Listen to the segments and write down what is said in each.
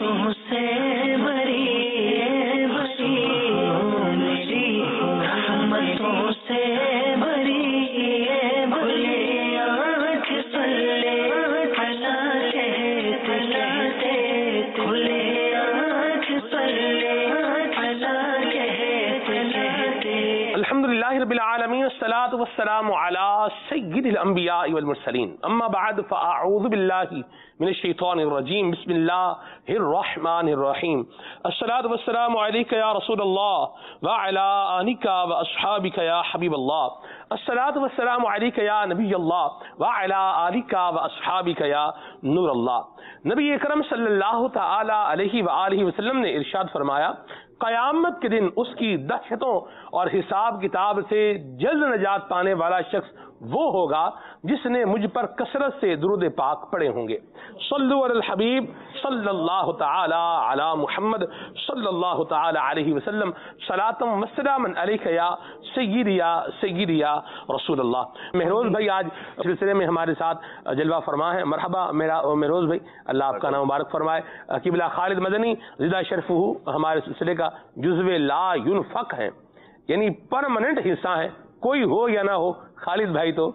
तुमसे बरी बरी, मेरी रहमतों से बरी बरी, आँख सल्ले अला कहते कहते, खुले आँख सल्ले अला कहते कहते। अल्हम्दुलिल्लाहि रब्बिल आलमीन, अस्सलातु वस्सलामु अला सय्यिदिल अंबिया वल मुरसलीन, अम्मा बाद फ़अऊज़ु बिल्लाहि मिनश शैतानिर रजीम, बिस्मिल्लाहिर रहमानिर रहीम। अस्सलातु वस्सलामु अलैका या रसूलल्लाह व अला आलिका व अस्हाबिका या हबीबल्लाह, अस्सलातु वस्सलामु अलैका या नबियल्लाह व अला आलिका व अस्हाबिका या नूरल्लाह। नबी अकरम सल्लल्लाहु तआला अलैहि व आलिहि वसल्लम ने इरशाद फरमाया, क़यामत के दिन उसकी दहशतों और हिसाब किताब से जल्द नजात पाने वाला शख्स वो होगा जिसने मुझ पर कसरत से दुरूद पाक पढ़े होंगे। सल्लु अलल हबीब सल्लल्लाहु तआला अला मुहम्मद सल्लल्लाहु तआला अलैहि वसल्लम, सलातम वस्सलामन अलैका या सय्यिदी या रसूलल्लाह। महरोज भाई आज सिलसिले में हमारे साथ जलवा फरमा है। मरहबा मेरा महरोज भाई, अल्लाह आपका नाम मुबारक फरमाए। किबला खालिद मदनी ज़िदा शरफुहु हमारे सिलसिले का जुज़्वे ला युनफक है, यानी परमानेंट हिस्सा है। कोई हो या ना हो, खालिद भाई तो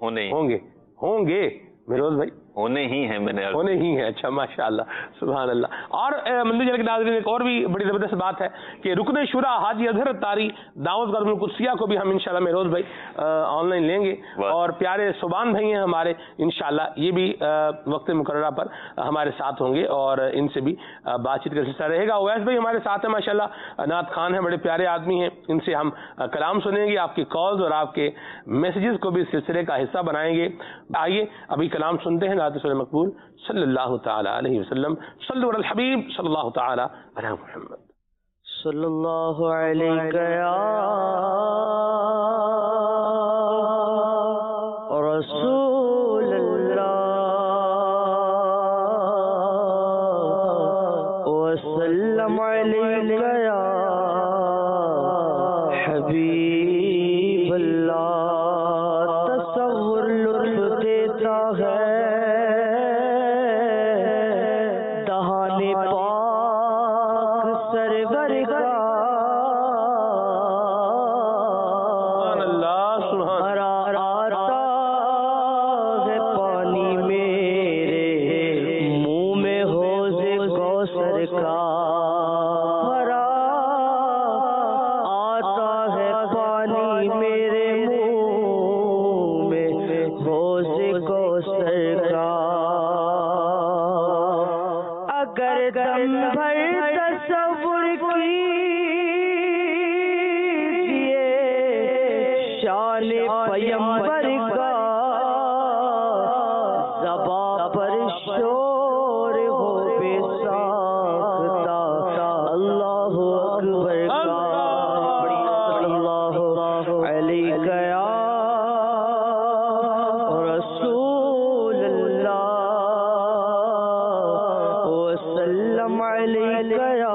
होंगे महरोज भाई, होने ही हैं। अच्छा माशाअल्लाह, सुभान अल्लाह। और मंदिर के नाज़रीन, एक और भी बड़ी ज़बरदस्त बात है कि रुकन शुरा हाजी अजहर तारी दावत ग़ज़मुल कुद्सिया को भी हम इंशाअल्लाह महरोज भाई ऑनलाइन लेंगे, और प्यारे सुबान भाई हैं हमारे, इंशाअल्लाह ये भी वक्त मुकर्ररा पर हमारे साथ होंगे और इनसे भी बातचीत का सिलसिला रहेगा। ओवैस भाई हमारे साथ हैं माशाअल्लाह, नात खान हैं, बड़े प्यारे आदमी हैं, इनसे हम कलाम सुनेंगे, आपके कॉल्स और आपके मैसेजेस को भी सिलसिले का हिस्सा बनाएंगे। आइए अभी कलाम सुनते हैं नात रसूल मकबूल सल्लल्लाहु तआला अलैहि वसल्लम। सल्लु अलल हबीब सल्लल्लाहु तआला अला मुहम्मद सल्लल्लाहु अलैका या रसूल अल्लाह वसल्लम अलैका या हबीब अल्लाह। तसव्वुर लुत्फ देता है दहाने पाक सरवर का, हरा आता है पानी मेरे मुंह में हौज़े कौसर का, हरा आता है पानी मेरे मुंह में हौज़े कौसर का। अगर दम भर तसव्वुर कीजिए शान पैगंबर का, ज़बां पर शोर हो बेसाख्ता अल्लाहु अकबर का। सल्लल्लाहु अलैका या रसूल अल्लाह वसल्लम अलैका या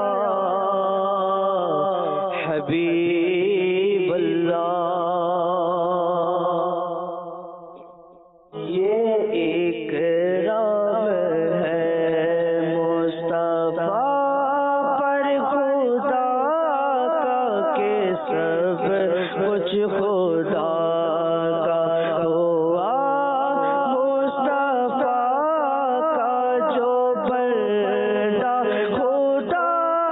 हबीब अल्लाह। ये एक राम है मुस्तफा पर खुदा का, के सब कुछ खुदा का हुआ मुस्तफा का जो बंदा खुदा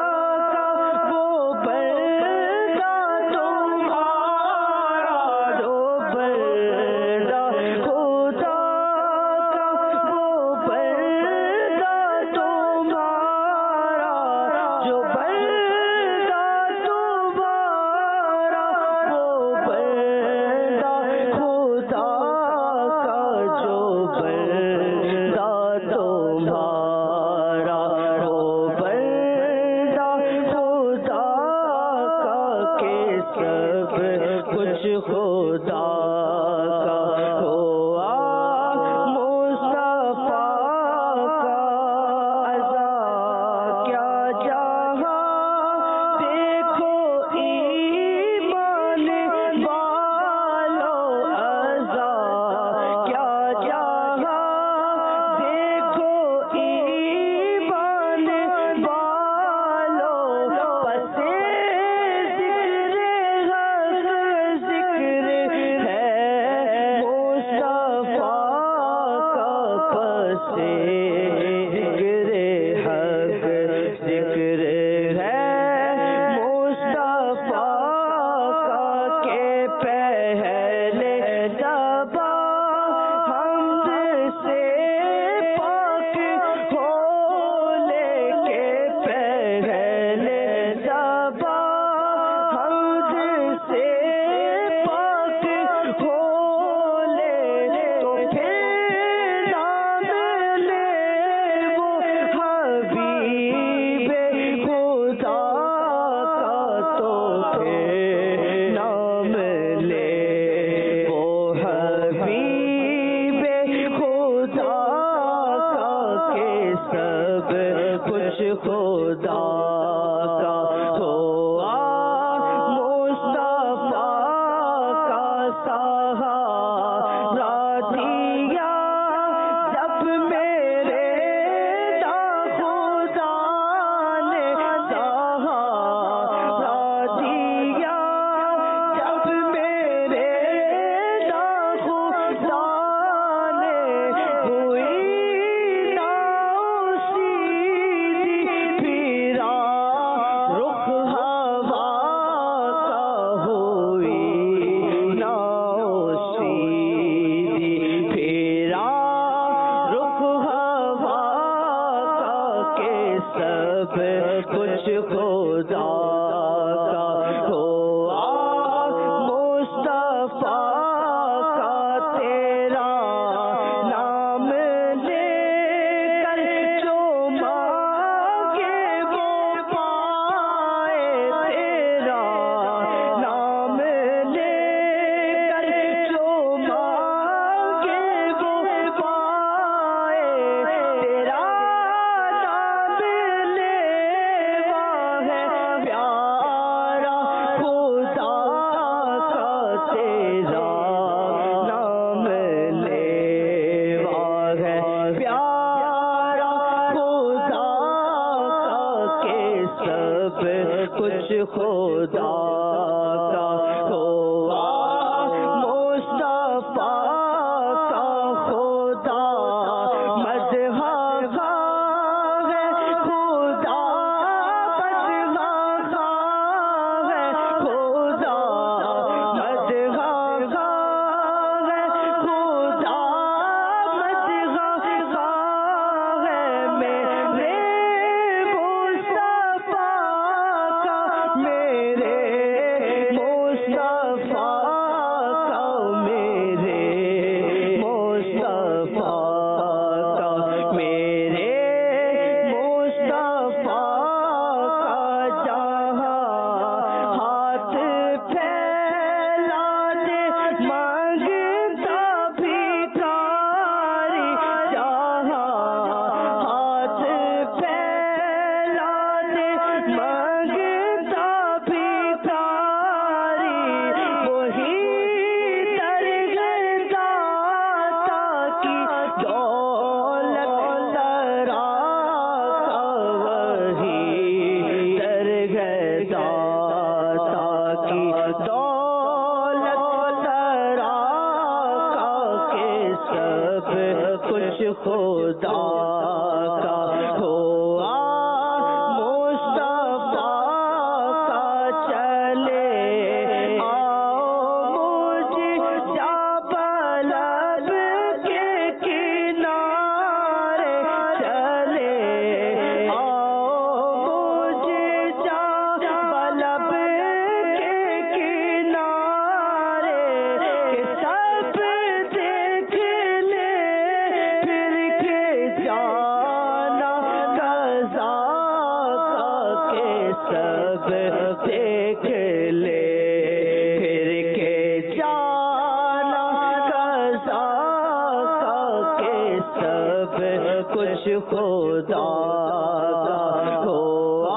से ذکر حق ذکر ہے مصطفیٰ کا کے پہلے زباں حمد سے پاک ہو لے کے پہلے زباں حمد سے پاک ہو لے تو پھر نام لے وہ حبیب خدا کا تو پھر نام لے وہ حبیب خدا کا کہ سب کچھ خدا کا ہو مصطفیٰ کا سہارا دیا جب میرے خدا نے سہارا دیا جب میرے خدا نے ہوئی نا سیدھی پھرا رخ ہوا کا ہوئی نا سیدھی پھرا رخ ہوا کا کہ سب کچھ خدا کا ہوا مصطفیٰ کا تیرا نام لے کر جو مانگے وہ پائے تیرا نام لے کر جو مانگے وہ پائے تیرا نام لیوا ہے پیارا خدا کا تیرا نام لیوا ہے پیارا خدا کا کہ سب کچھ خدا کا ہوا مصطفیٰ کا خدا مدح خواہ ہے خدا مدح خواہ ہے خدا مدح خواہ ہے خدا مدح خواہ ہے میرے مصطفیٰ کا میرے مصطفیٰ کا میرے مصطفیٰ کا میرے مصطفیٰ کا جہاں ہاتھ پھیلا دے مانگتا بھکاری جہاں ہاتھ پھیلا دے مانگتا بھکاری وہی درگاہ داتا کی دولت سرا کا وہی درگاہ داتا کی دولت سرا کا کہ سب کچھ خدا کا ہوا مصطفیٰ کا چلے آؤ مجھے جا بلب کے کنارے چلے آؤ مجھے جا بلب کے کنارے کہ سب دیکھ لے پھر کے جانا قضا کا کہ سب دیکھ لے پھر کے جانا قضا کا کہ سب کچھ خدا کا ہوا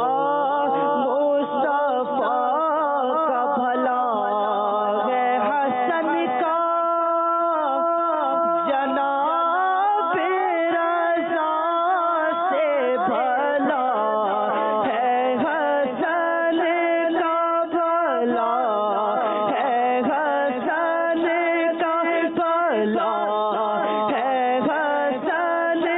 مصطفیٰ کا بھلا ہے حسن کا جناب رضا سے بھلا ہے حسن کا بھلا ہے حسن کا بھلا ہے حسن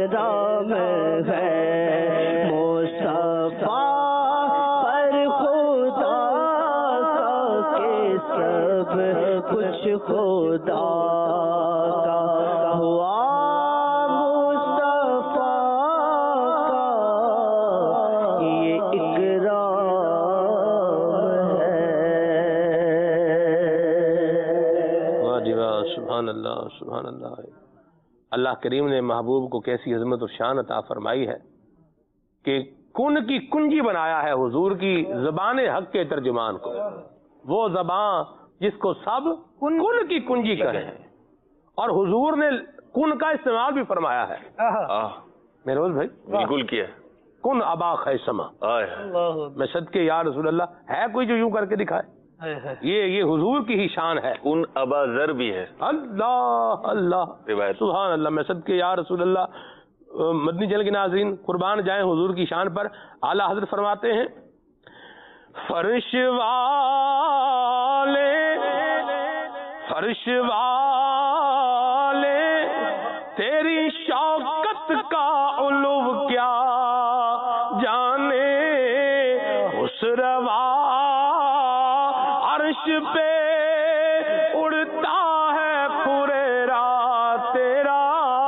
اکرام ہے مصطفیٰ پر خدا کا کہ سب کچھ خدا کا ہوا مصطفیٰ کا یہ اکرام ہے۔ سبحان اللہ سبحان اللہ۔ اللہ کریم نے محبوب کو کیسی عظمت اور شان عطا فرمائی ہے کہ کن کی کنجی بنایا ہے حضور کی زبان حق کے ترجمان کو، وہ زبان جس کو سب کن کی کنجی کرے، اور حضور نے کن کا استعمال بھی فرمایا ہے۔ مہروز بھائی بالکل کیا کن ابا خیسما، میں صدقے یا رسول اللہ، ہے کوئی جو یوں کر کے دکھائے؟ یہ حضور کی ہی شان ہے۔ کن ابا ذر بھی ہے، اللہ اللہ روایت سبحان اللہ، میں صدقے یا رسول اللہ۔ مدنی چینل کے ناظرین قربان جائیں حضور کی شان پر۔ اعلیٰ حضرت فرماتے ہیں فرش والے تیری شوکت کا علو کیا جانے، اس روا عرش پہ اڑتا ہے پھریرا تیرا۔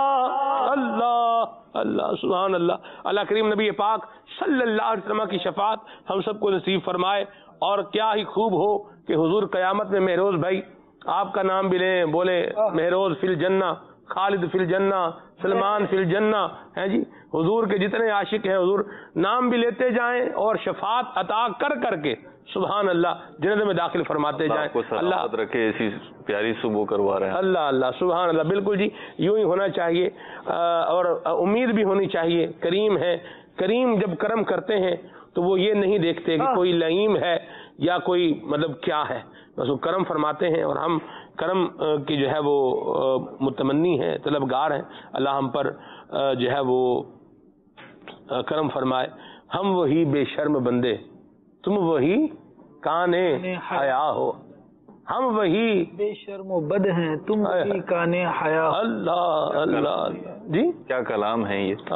اللہ اللہ سبحان اللہ۔ اللہ کریم نبی پاک صلی اللہ علیہ وسلم کی شفاعت ہم سب کو نصیب فرمائے۔ اور کیا ہی خوب ہو کہ حضور قیامت میں مہروز بھائی آپ کا نام بھی لیں، بولے مہروز فی الجنہ، خالد فی الجنہ، سلمان فی الجنہ، ہے جی، حضور کے جتنے عاشق ہیں حضور نام بھی لیتے جائیں اور شفاعت عطا کر کر کے سبحان اللہ جنت میں داخل فرماتے جائیں۔ اللہ رکھے، ایسی پیاری صبح کروا رہے ہیں۔ اللہ اللہ سبحان اللہ، بالکل جی یوں ہی ہونا چاہیے، اور امید بھی ہونی چاہیے۔ کریم ہے، کریم جب کرم کرتے ہیں تو وہ یہ نہیں دیکھتے کہ کوئی لئیم ہے یا کوئی مطلب کیا ہے، بس وہ کرم فرماتے ہیں، اور ہم کرم کی جو ہے وہ متمنی ہیں، طلبگار ہیں۔ اللہ ہم پر جو ہے وہ کرم فرمائے۔ ہم وہی بے شرم بندے، تم وہی کانے حیا ہو، ہم وہی بے شرم و بد ہیں، تم وہی کانے حیا۔ اللہ اللہ جی کیا کلام ہے یہ،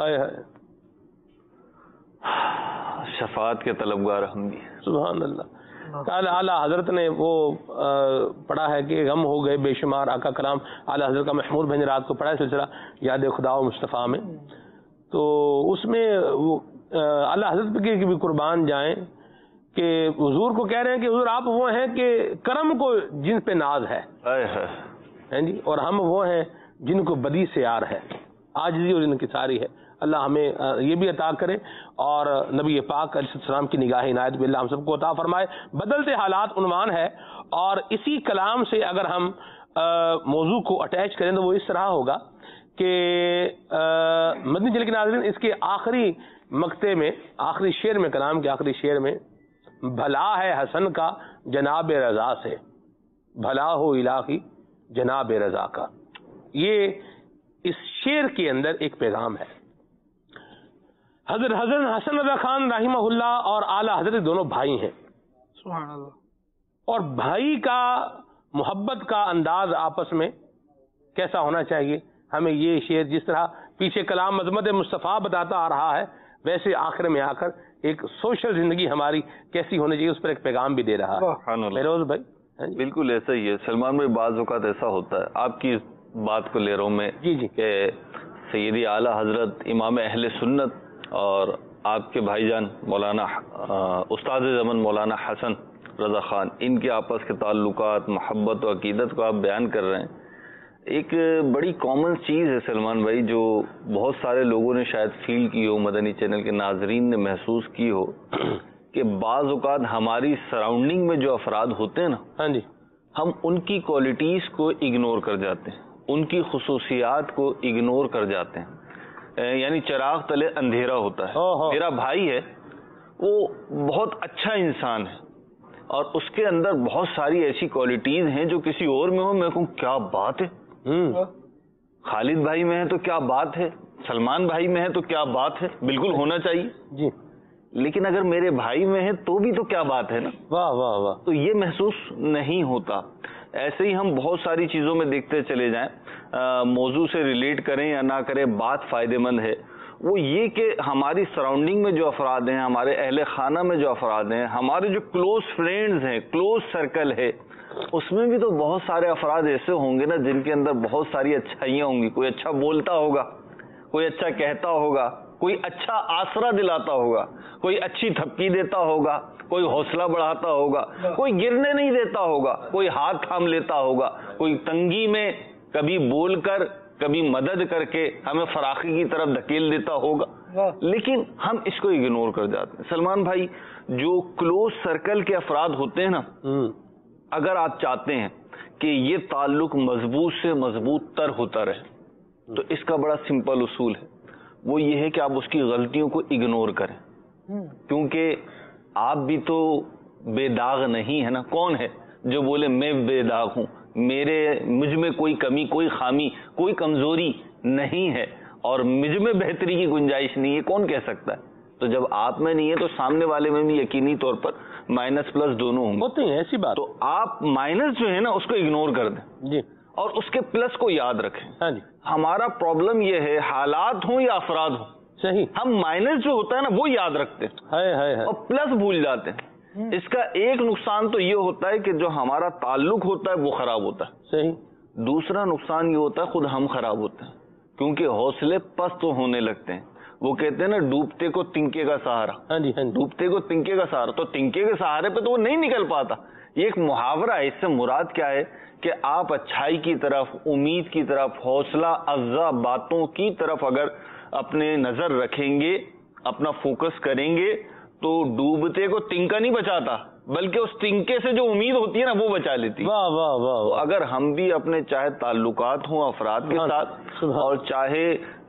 شفاعت کے طلبگار ہم بھی، سبحان اللہ۔ اعلیٰ حضرت نے وہ پڑھا ہے کہ غم ہو گئے بے شمار آقا کلام، اعلیٰ حضرت کا محمود بھائی نے رات کو پڑھا ہے سلسلہ یاد خدا و مصطفیٰ میں، تو اس میں وہ اعلیٰ حضرت کی بھی قربان جائیں کہ حضور کو کہہ رہے ہیں کہ حضور آپ وہ ہیں کہ کرم کو جن پہ ناز ہے جی، اور ہم وہ ہیں جن کو بدی سے یار ہے، عاجزی اور انکساری ہے۔ اللہ ہمیں یہ بھی عطا کرے، اور نبی پاک علیہ السلام کی نگاہ عنایت بھی اللہ ہم سب کو عطا فرمائے۔ بدلتے حالات عنوان ہے، اور اسی کلام سے اگر ہم موضوع کو اٹیچ کریں تو وہ اس طرح ہوگا کہ مدنی چینل کے ناظرین اس کے آخری مقطع میں، آخری شعر میں، کلام کے آخری شعر میں، بھلا ہے حسن کا جناب رضا سے، بھلا ہو الہی جناب رضا کا، یہ اس شعر کے اندر ایک پیغام ہے۔ حضرت حسن رضا خان رحمہ اللہ اور اعلیٰ حضرت دونوں بھائی ہیں، سبحان اللہ، اور بھائی کا محبت کا انداز آپس میں کیسا ہونا چاہیے، ہمیں یہ شعر جس طرح پیچھے کلام عظمت مصطفیٰ بتاتا آ رہا ہے، ویسے آخر میں آ کر ایک سوشل زندگی ہماری کیسی ہونی چاہیے اس پر ایک پیغام بھی دے رہا ہے۔ مہروز بھائی بالکل ایسا ہی ہے سلمان بھائی، بعض اوقات ایسا ہوتا ہے، آپ کی بات کو لے رہا ہوں میں جی جی، کہ سیدی اعلیٰ حضرت امام اہل سنت اور آپ کے بھائی جان مولانا استاد زمن مولانا حسن رضا خان، ان کے آپس کے تعلقات، محبت و عقیدت کو آپ بیان کر رہے ہیں۔ ایک بڑی کامن چیز ہے سلمان بھائی، جو بہت سارے لوگوں نے شاید فیل کی ہو، مدنی چینل کے ناظرین نے محسوس کی ہو، کہ بعض اوقات ہماری سراؤنڈنگ میں جو افراد ہوتے ہیں نا، ہاں جی، ہم ان کی کوالٹیز کو اگنور کر جاتے ہیں، ان کی خصوصیات کو اگنور کر جاتے ہیں، یعنی چراغ تلے اندھیرا ہوتا ہے۔ میرا بھائی ہے، وہ بہت اچھا انسان ہے، اور اس کے اندر بہت ساری ایسی کوالٹیز ہیں جو کسی اور میں ہو، میں کہوں کیا بات ہے، خالد بھائی میں ہے تو کیا بات ہے، سلمان بھائی میں ہے تو کیا بات ہے، بالکل ہونا چاہیے جی، لیکن اگر میرے بھائی میں ہے تو بھی تو کیا بات ہے نا، واہ واہ واہ، تو یہ محسوس نہیں ہوتا۔ ایسے ہی ہم بہت ساری چیزوں میں دیکھتے چلے جائیں، موضوع سے ریلیٹ کریں یا نہ کریں، بات فائدہ مند ہے وہ یہ کہ ہماری سراؤنڈنگ میں جو افراد ہیں، ہمارے اہل خانہ میں جو افراد ہیں، ہمارے جو کلوز فرینڈز ہیں، کلوز سرکل ہے، اس میں بھی تو بہت سارے افراد ایسے ہوں گے نا جن کے اندر بہت ساری اچھائیاں ہوں گی. کوئی اچھا بولتا ہوگا، کوئی اچھا کہتا ہوگا، کوئی اچھا آسرا دلاتا ہوگا، کوئی اچھی تھپکی دیتا ہوگا، کوئی حوصلہ بڑھاتا ہوگا، کوئی گرنے نہیں دیتا ہوگا، کوئی ہاتھ تھام لیتا ہوگا، کوئی تنگی میں کبھی بول کر کبھی مدد کر کے ہمیں فراخی کی طرف دھکیل دیتا ہوگا. لیکن ہم اس کو اگنور کر جاتے ہیں. سلمان بھائی، جو کلوز سرکل کے افراد ہوتے ہیں نا، اگر آپ چاہتے ہیں کہ یہ تعلق مضبوط سے مضبوط تر ہوتا رہے تو اس کا بڑا سمپل اصول ہے، وہ یہ ہے کہ آپ اس کی غلطیوں کو اگنور کریں. کیونکہ آپ بھی تو بے داغ نہیں ہے نا. کون ہے جو بولے میں بے داغ ہوں، مجھ میں کوئی کمی، کوئی خامی، کوئی کمزوری نہیں ہے اور مجھ میں بہتری کی گنجائش نہیں ہے؟ کون کہہ سکتا ہے؟ تو جب آپ میں نہیں ہے تو سامنے والے میں بھی یقینی طور پر مائنس پلس دونوں ہوں ہوتے ہیں. ایسی بات. تو آپ مائنس جو ہے نا اس کو اگنور کر دیں جی، اور اس کے پلس کو یاد رکھیں. ہاں جی، ہمارا پرابلم یہ ہے، حالات ہوں یا افراد ہوں، صحیح، ہم مائنس جو ہوتا ہے نا وہ یاد رکھتے ہیں اور پلس بھول جاتے ہیں. اس کا ایک نقصان تو یہ ہوتا ہے کہ جو ہمارا تعلق ہوتا ہے وہ خراب ہوتا ہے. صحیح. دوسرا نقصان یہ ہوتا ہے خود ہم خراب ہوتے ہیں، کیونکہ حوصلے پست ہونے لگتے ہیں. وہ کہتے ہیں نا ڈوبتے کو تنکے کا سہارا. ہاں جی، ڈوبتے کو تنکے کا سہارا. تو تنکے کے سہارے پہ تو وہ نہیں نکل پاتا. یہ ایک محاورہ ہے. اس سے مراد کیا ہے کہ آپ اچھائی کی طرف، امید کی طرف، حوصلہ افزا باتوں کی طرف اگر اپنے نظر رکھیں گے، اپنا فوکس کریں گے تو ڈوبتے کو تنکا نہیں بچاتا بلکہ اس تنکے سے جو امید ہوتی ہے نا وہ بچا لیتی. واہ واہ واہ. تو اگر ہم بھی اپنے چاہے تعلقات ہوں افراد کے ساتھ اور چاہے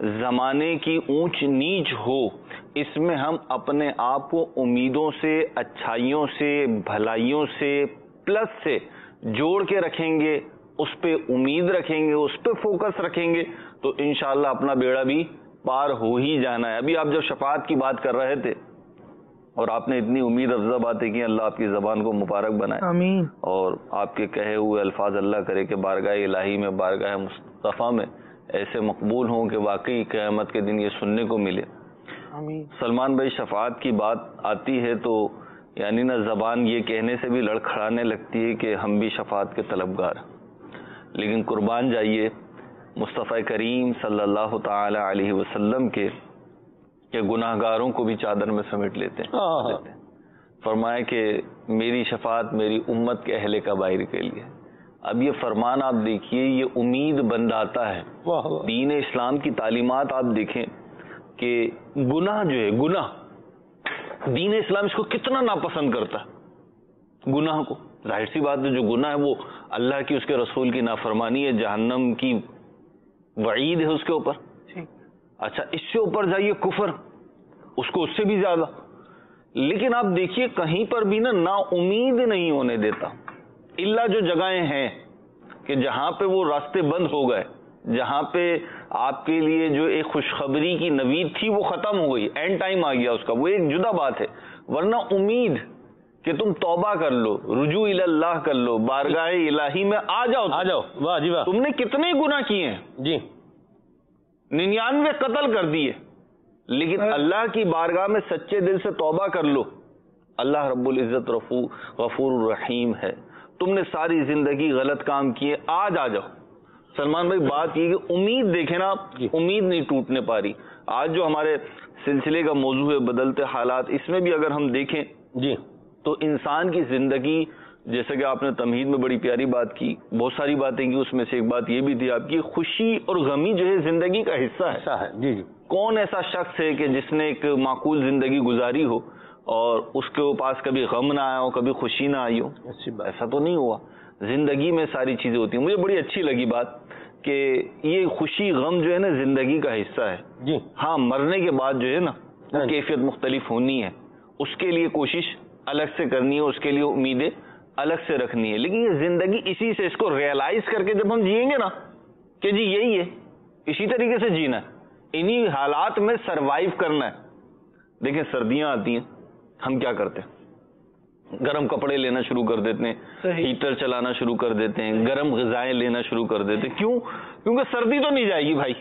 زمانے کی اونچ نیچ ہو، اس میں ہم اپنے آپ کو امیدوں سے، اچھائیوں سے، بھلائیوں سے، پلس سے جوڑ کے رکھیں گے، اس پہ امید رکھیں گے، اس پہ فوکس رکھیں گے تو انشاءاللہ اپنا بیڑا بھی پار ہو ہی جانا ہے. ابھی آپ جب شفاعت کی بات کر رہے تھے اور آپ نے اتنی امید افزا باتیں کی، اللہ آپ کی زبان کو مبارک بنائے. آمین. اور آپ کے کہے ہوئے الفاظ اللہ کرے کہ بارگاہ الہی میں، بارگاہ مصطفیٰ میں ایسے مقبول ہوں کہ واقعی قیامت کے دن یہ سننے کو ملے. آمین. سلمان بھائی، شفاعت کی بات آتی ہے تو یعنی نا زبان یہ کہنے سے بھی لڑکھڑانے لگتی ہے کہ ہم بھی شفاعت کے طلبگار ہیں. لیکن قربان جائیے مصطفیٰ کریم صلی اللہ تعالی علیہ وسلم کے کہ گناہ گاروں کو بھی چادر میں سمیٹ لیتے ہیں. فرمایا کہ میری شفاعت میری امت کے اہل کبائر کے لیے. اب یہ فرمان آپ دیکھیے، یہ امید بنداتا ہے. دین اسلام کی تعلیمات آپ دیکھیں کہ گناہ جو ہے، گناہ دین اسلام اس کو کتنا ناپسند کرتا ہے. گناہ کو ظاہر سی بات ہے، جو گناہ ہے وہ اللہ کی، اس کے رسول کی نافرمانی ہے، جہنم کی وعید ہے اس کے اوپر. اچھا، اس سے اوپر جائیے کفر، اس کو اس سے بھی زیادہ. لیکن آپ دیکھیے کہیں پر بھی نا امید نہیں ہونے دیتا. الا جو جگہیں ہیں کہ جہاں پہ وہ راستے بند ہو گئے، جہاں پہ آپ کے لیے جو ایک خوشخبری کی نوید تھی وہ ختم ہو گئی، اینڈ ٹائم آ گیا اس کا، وہ ایک جدا بات ہے. ورنہ امید کہ تم توبہ کر لو، رجوع الی اللہ کر لو، بارگاہ الہی میں آ جاؤ. واہ جی واہ. تم نے کتنے گناہ کیے ہیں جی، 99 قتل کر دیے، لیکن اللہ کی بارگاہ میں سچے دل سے توبہ کر لو. اللہ رب العزت غفور الرحیم ہے. تم نے ساری زندگی غلط کام کیے، آج آ جاؤ. سلمان بھائی، بات یہ کہ امید دیکھیں نا، امید نہیں ٹوٹنے پا رہی. آج جو ہمارے سلسلے کا موضوع ہے بدلتے حالات، اس میں بھی اگر ہم دیکھیں جی تو انسان کی زندگی، جیسے کہ آپ نے تمہید میں بڑی پیاری بات کی، بہت ساری باتیں کی، اس میں سے ایک بات یہ بھی تھی آپ کی، خوشی اور غمی جو ہے زندگی کا حصہ ہے. جی جی. کون ایسا شخص ہے کہ جس نے ایک معقول زندگی گزاری ہو اور اس کے پاس کبھی غم نہ آیا ہو، کبھی خوشی نہ آئی ہو؟ ایسا تو نہیں ہوا. زندگی میں ساری چیزیں ہوتی ہیں. مجھے بڑی اچھی لگی بات کہ یہ خوشی غم جو ہے نا زندگی کا حصہ ہے. جی ہاں، مرنے کے بعد جو ہے نا وہ کیفیت مختلف ہونی ہے، اس کے لیے کوشش الگ سے کرنی ہے، اس کے لیے امیدیں الگ سے رکھنی ہے. لیکن یہ زندگی اسی سے، اس کو ریئلائز کر کے جب ہم جئیں گے نا کہ جی یہی ہے، اسی طریقے سے جینا ہے، انہی حالات میں سروائیو کرنا ہے. دیکھیں سردیاں آتی ہیں، ہم کیا کرتے ہیں؟ گرم کپڑے لینا شروع کر دیتے ہیں، ہیٹر چلانا شروع کر دیتے ہیں، گرم غذائیں لینا شروع کر دیتے ہیں. کیوں؟ کیونکہ سردی تو نہیں جائے گی بھائی،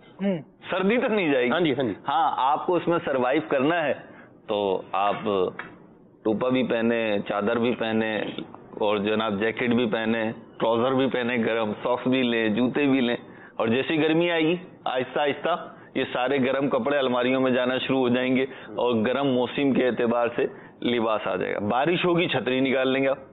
سردی تک نہیں جائے گی. ہاں آپ کو اس میں سروائیو کرنا ہے تو آپ ٹوپا بھی پہنے، چادر بھی پہنے، اور جناب جیکٹ بھی پہنے، ٹراؤزر بھی پہنے، گرم ساکس بھی لیں، جوتے بھی لیں. اور جیسی گرمی آئے گی آہستہ آہستہ یہ سارے گرم کپڑے الماریوں میں جانا شروع ہو جائیں گے، اور گرم موسم کے اعتبار سے لباس آ جائے گا. بارش ہوگی چھتری نکال لیں گے آپ،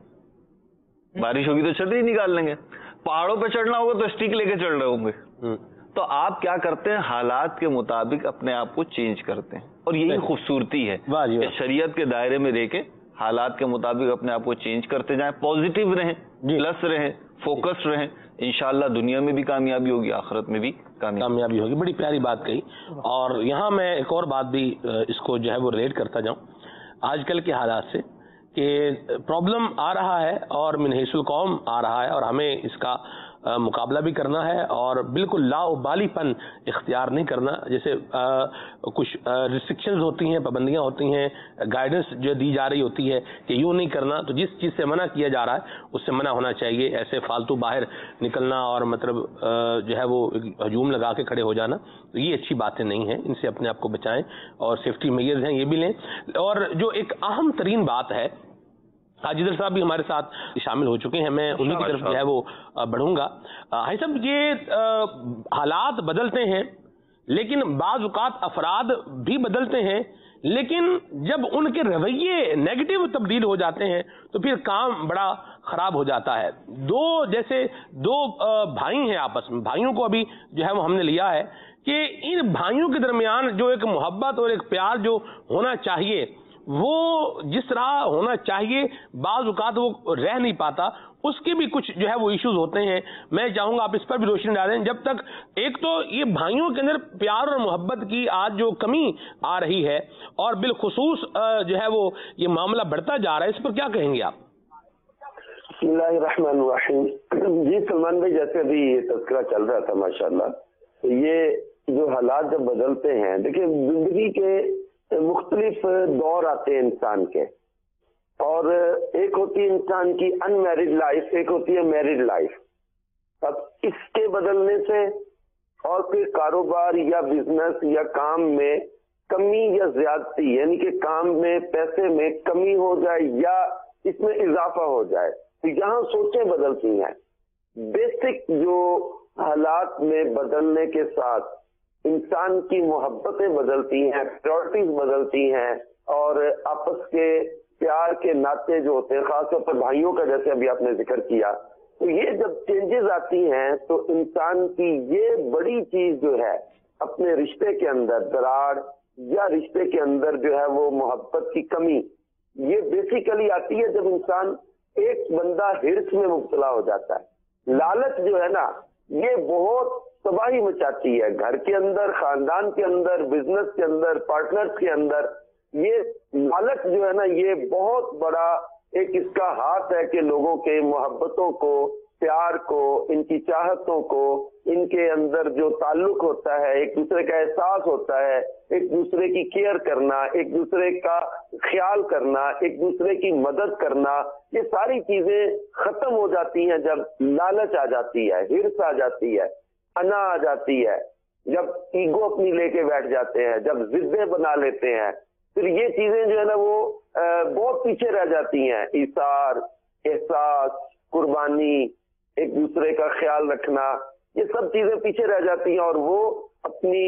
بارش ہوگی تو چھتری نکال لیں گے. پہاڑوں پہ چڑھنا ہوگا تو اسٹک لے کے چڑھ رہے ہوں گے. تو آپ کیا کرتے ہیں، حالات کے مطابق اپنے آپ کو چینج کرتے ہیں، اور یہی خوبصورتی ہے کہ شریعت کے دائرے میں رہ کے حالات کے مطابق اپنے آپ کو چینج کرتے جائیں. پازیٹیو رہیں، پلس رہیں، فوکس رہیں، انشاءاللہ دنیا میں بھی کامیابی ہوگی، آخرت میں بھی کامیابی ہوگی. بڑی پیاری بات کہی. اور یہاں میں ایک اور بات بھی اس کو جو ہے وہ ریلیٹ کرتا جاؤں آج کل کے حالات سے، کہ پرابلم آ رہا ہے اور من حیث القوم آ رہا ہے، اور ہمیں اس کا مقابلہ بھی کرنا ہے، اور بالکل لا ابالی پن اختیار نہیں کرنا. جیسے کچھ ریسٹرکشنز ہوتی ہیں، پابندیاں ہوتی ہیں، گائیڈنس جو دی جا رہی ہوتی ہے کہ یوں نہیں کرنا، تو جس چیز سے منع کیا جا رہا ہے اس سے منع ہونا چاہیے. ایسے فالتو باہر نکلنا اور مطلب جو ہے وہ ہجوم لگا کے کھڑے ہو جانا، تو یہ اچھی باتیں نہیں ہیں. ان سے اپنے آپ کو بچائیں، اور سیفٹی میئرز ہیں یہ بھی لیں. اور جو ایک اہم ترین بات ہے، حاجدر صاحب بھی ہمارے ساتھ شامل ہو چکے ہیں، میں انہیں کی طرف جو ہے وہ بڑھوں گا. حاجی صاحب، یہ حالات بدلتے ہیں، لیکن بعض اوقات افراد بھی بدلتے ہیں، لیکن جب ان کے رویے نیگیٹو تبدیل ہو جاتے ہیں تو پھر کام بڑا خراب ہو جاتا ہے. جیسے دو بھائی ہیں، آپس میں بھائیوں کو ابھی جو ہے وہ ہم نے لیا ہے کہ ان بھائیوں کے درمیان جو ایک محبت اور ایک پیار جو ہونا چاہیے، وہ جس طرح ہونا چاہیے بعض اوقات وہ رہ نہیں پاتا. اس کے بھی کچھ جو ہے وہ ایشوز ہوتے ہیں. میں چاہوں گا آپ اس پر بھی روشنی ڈالیں. جب تک ایک تو یہ بھائیوں کے اندر پیار اور محبت کی آج جو کمی آ رہی ہے، اور بالخصوص جو ہے وہ یہ معاملہ بڑھتا جا رہا ہے، اس پر کیا کہیں گے آپ؟ بسم اللہ الرحمن الرحیم. جی سلمان بھائی، جیسے ابھی یہ تذکرہ چل رہا تھا ماشاءاللہ، تو یہ جو حالات جب بدلتے ہیں، دیکھیں زندگی کے مختلف دور آتے ہیں انسان کے، اور ایک ہوتی ہے انسان کی ان میرڈ لائف، ایک ہوتی ہے میرڈ لائف. اب اس کے بدلنے سے اور پھر کاروبار یا بزنس یا کام میں کمی یا زیادتی، یعنی کہ کام میں پیسے میں کمی ہو جائے یا اس میں اضافہ ہو جائے، تو یہاں سوچیں بدلتی ہیں. بیسک جو حالات میں بدلنے کے ساتھ انسان کی محبتیں بدلتی ہیں، پرائرٹیز بدلتی ہیں، اور آپس کے پیار کے ناطے جو ہوتے ہیں، خاص طور پر بھائیوں کا جیسے ابھی آپ نے ذکر کیا، تو یہ جب چینجز آتی ہیں تو انسان کی یہ بڑی چیز جو ہے اپنے رشتے کے اندر دراڑ یا رشتے کے اندر جو ہے وہ محبت کی کمی، یہ بیسیکلی آتی ہے جب انسان ایک بندہ ہرس میں مبتلا ہو جاتا ہے. لالچ جو ہے نا، یہ بہت تباہی مچاتی ہے گھر کے اندر، خاندان کے اندر، بزنس کے اندر، پارٹنرز کے اندر. یہ لالچ جو ہے نا، یہ بہت بڑا ایک اس کا ہاتھ ہے کہ لوگوں کے محبتوں کو، پیار کو، ان کی چاہتوں کو، ان کے اندر جو تعلق ہوتا ہے، ایک دوسرے کا احساس ہوتا ہے، ایک دوسرے کی کیئر کرنا، ایک دوسرے کا خیال کرنا، ایک دوسرے کی مدد کرنا، یہ ساری چیزیں ختم ہو جاتی ہیں جب لالچ آ جاتی ہے، ہرس آ جاتی ہے، انا آ جاتی ہے، جب ایگو اپنی لے کے بیٹھ جاتے ہیں، جب ضدیں بنا لیتے ہیں، پھر یہ چیزیں جو ہے نا وہ بہت پیچھے رہ جاتی ہیں. ایثار، احساس، قربانی، ایک دوسرے کا خیال رکھنا، یہ سب چیزیں پیچھے رہ جاتی ہیں، اور وہ اپنے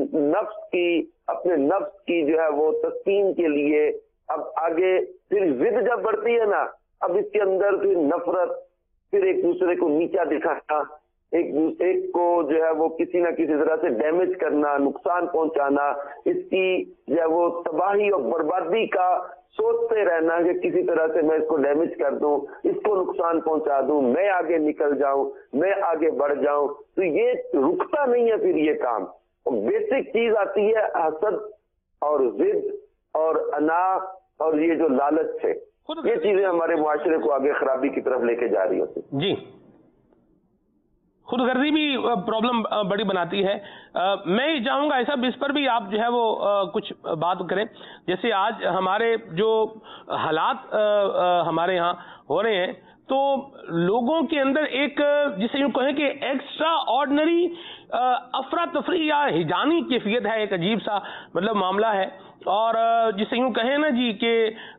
نفس کی جو ہے وہ تسکین کے لیے اب آگے پھر ضد جب بڑھتی ہے نا، اب اس کے اندر پھر نفرت، پھر ایک دوسرے کو نیچا دکھانا، ایک کو جو ہے وہ کسی نہ کسی طرح سے ڈیمیج کرنا، نقصان پہنچانا، اس کی جو ہے وہ تباہی اور بربادی کا سوچتے رہنا کہ کسی طرح سے میں اس کو ڈیمیج کر دوں، اس کو نقصان پہنچا دوں، میں آگے نکل جاؤں، میں آگے بڑھ جاؤں. تو یہ رکتا نہیں ہے پھر یہ کام. بیسک چیز آتی ہے حسد اور ضد اور انا اور یہ جو لالچ ہے، یہ چیزیں ہمارے معاشرے کو آگے خرابی کی طرف لے کے جا رہی ہوتی. جی خود غرضی بھی پرابلم بڑی بناتی ہے. میں یہ چاہوں گا ایسا اس پر بھی آپ جو ہے وہ کچھ بات کریں. جیسے آج ہمارے جو حالات ہمارے ہاں ہو رہے ہیں تو لوگوں کے اندر ایک جسے یوں کہیں کہ ایکسٹرا آرڈنری افراتفری یا ہیجانی کیفیت ہے, ایک عجیب سا مطلب معاملہ ہے. اور جسے یوں کہیں نا جی کہ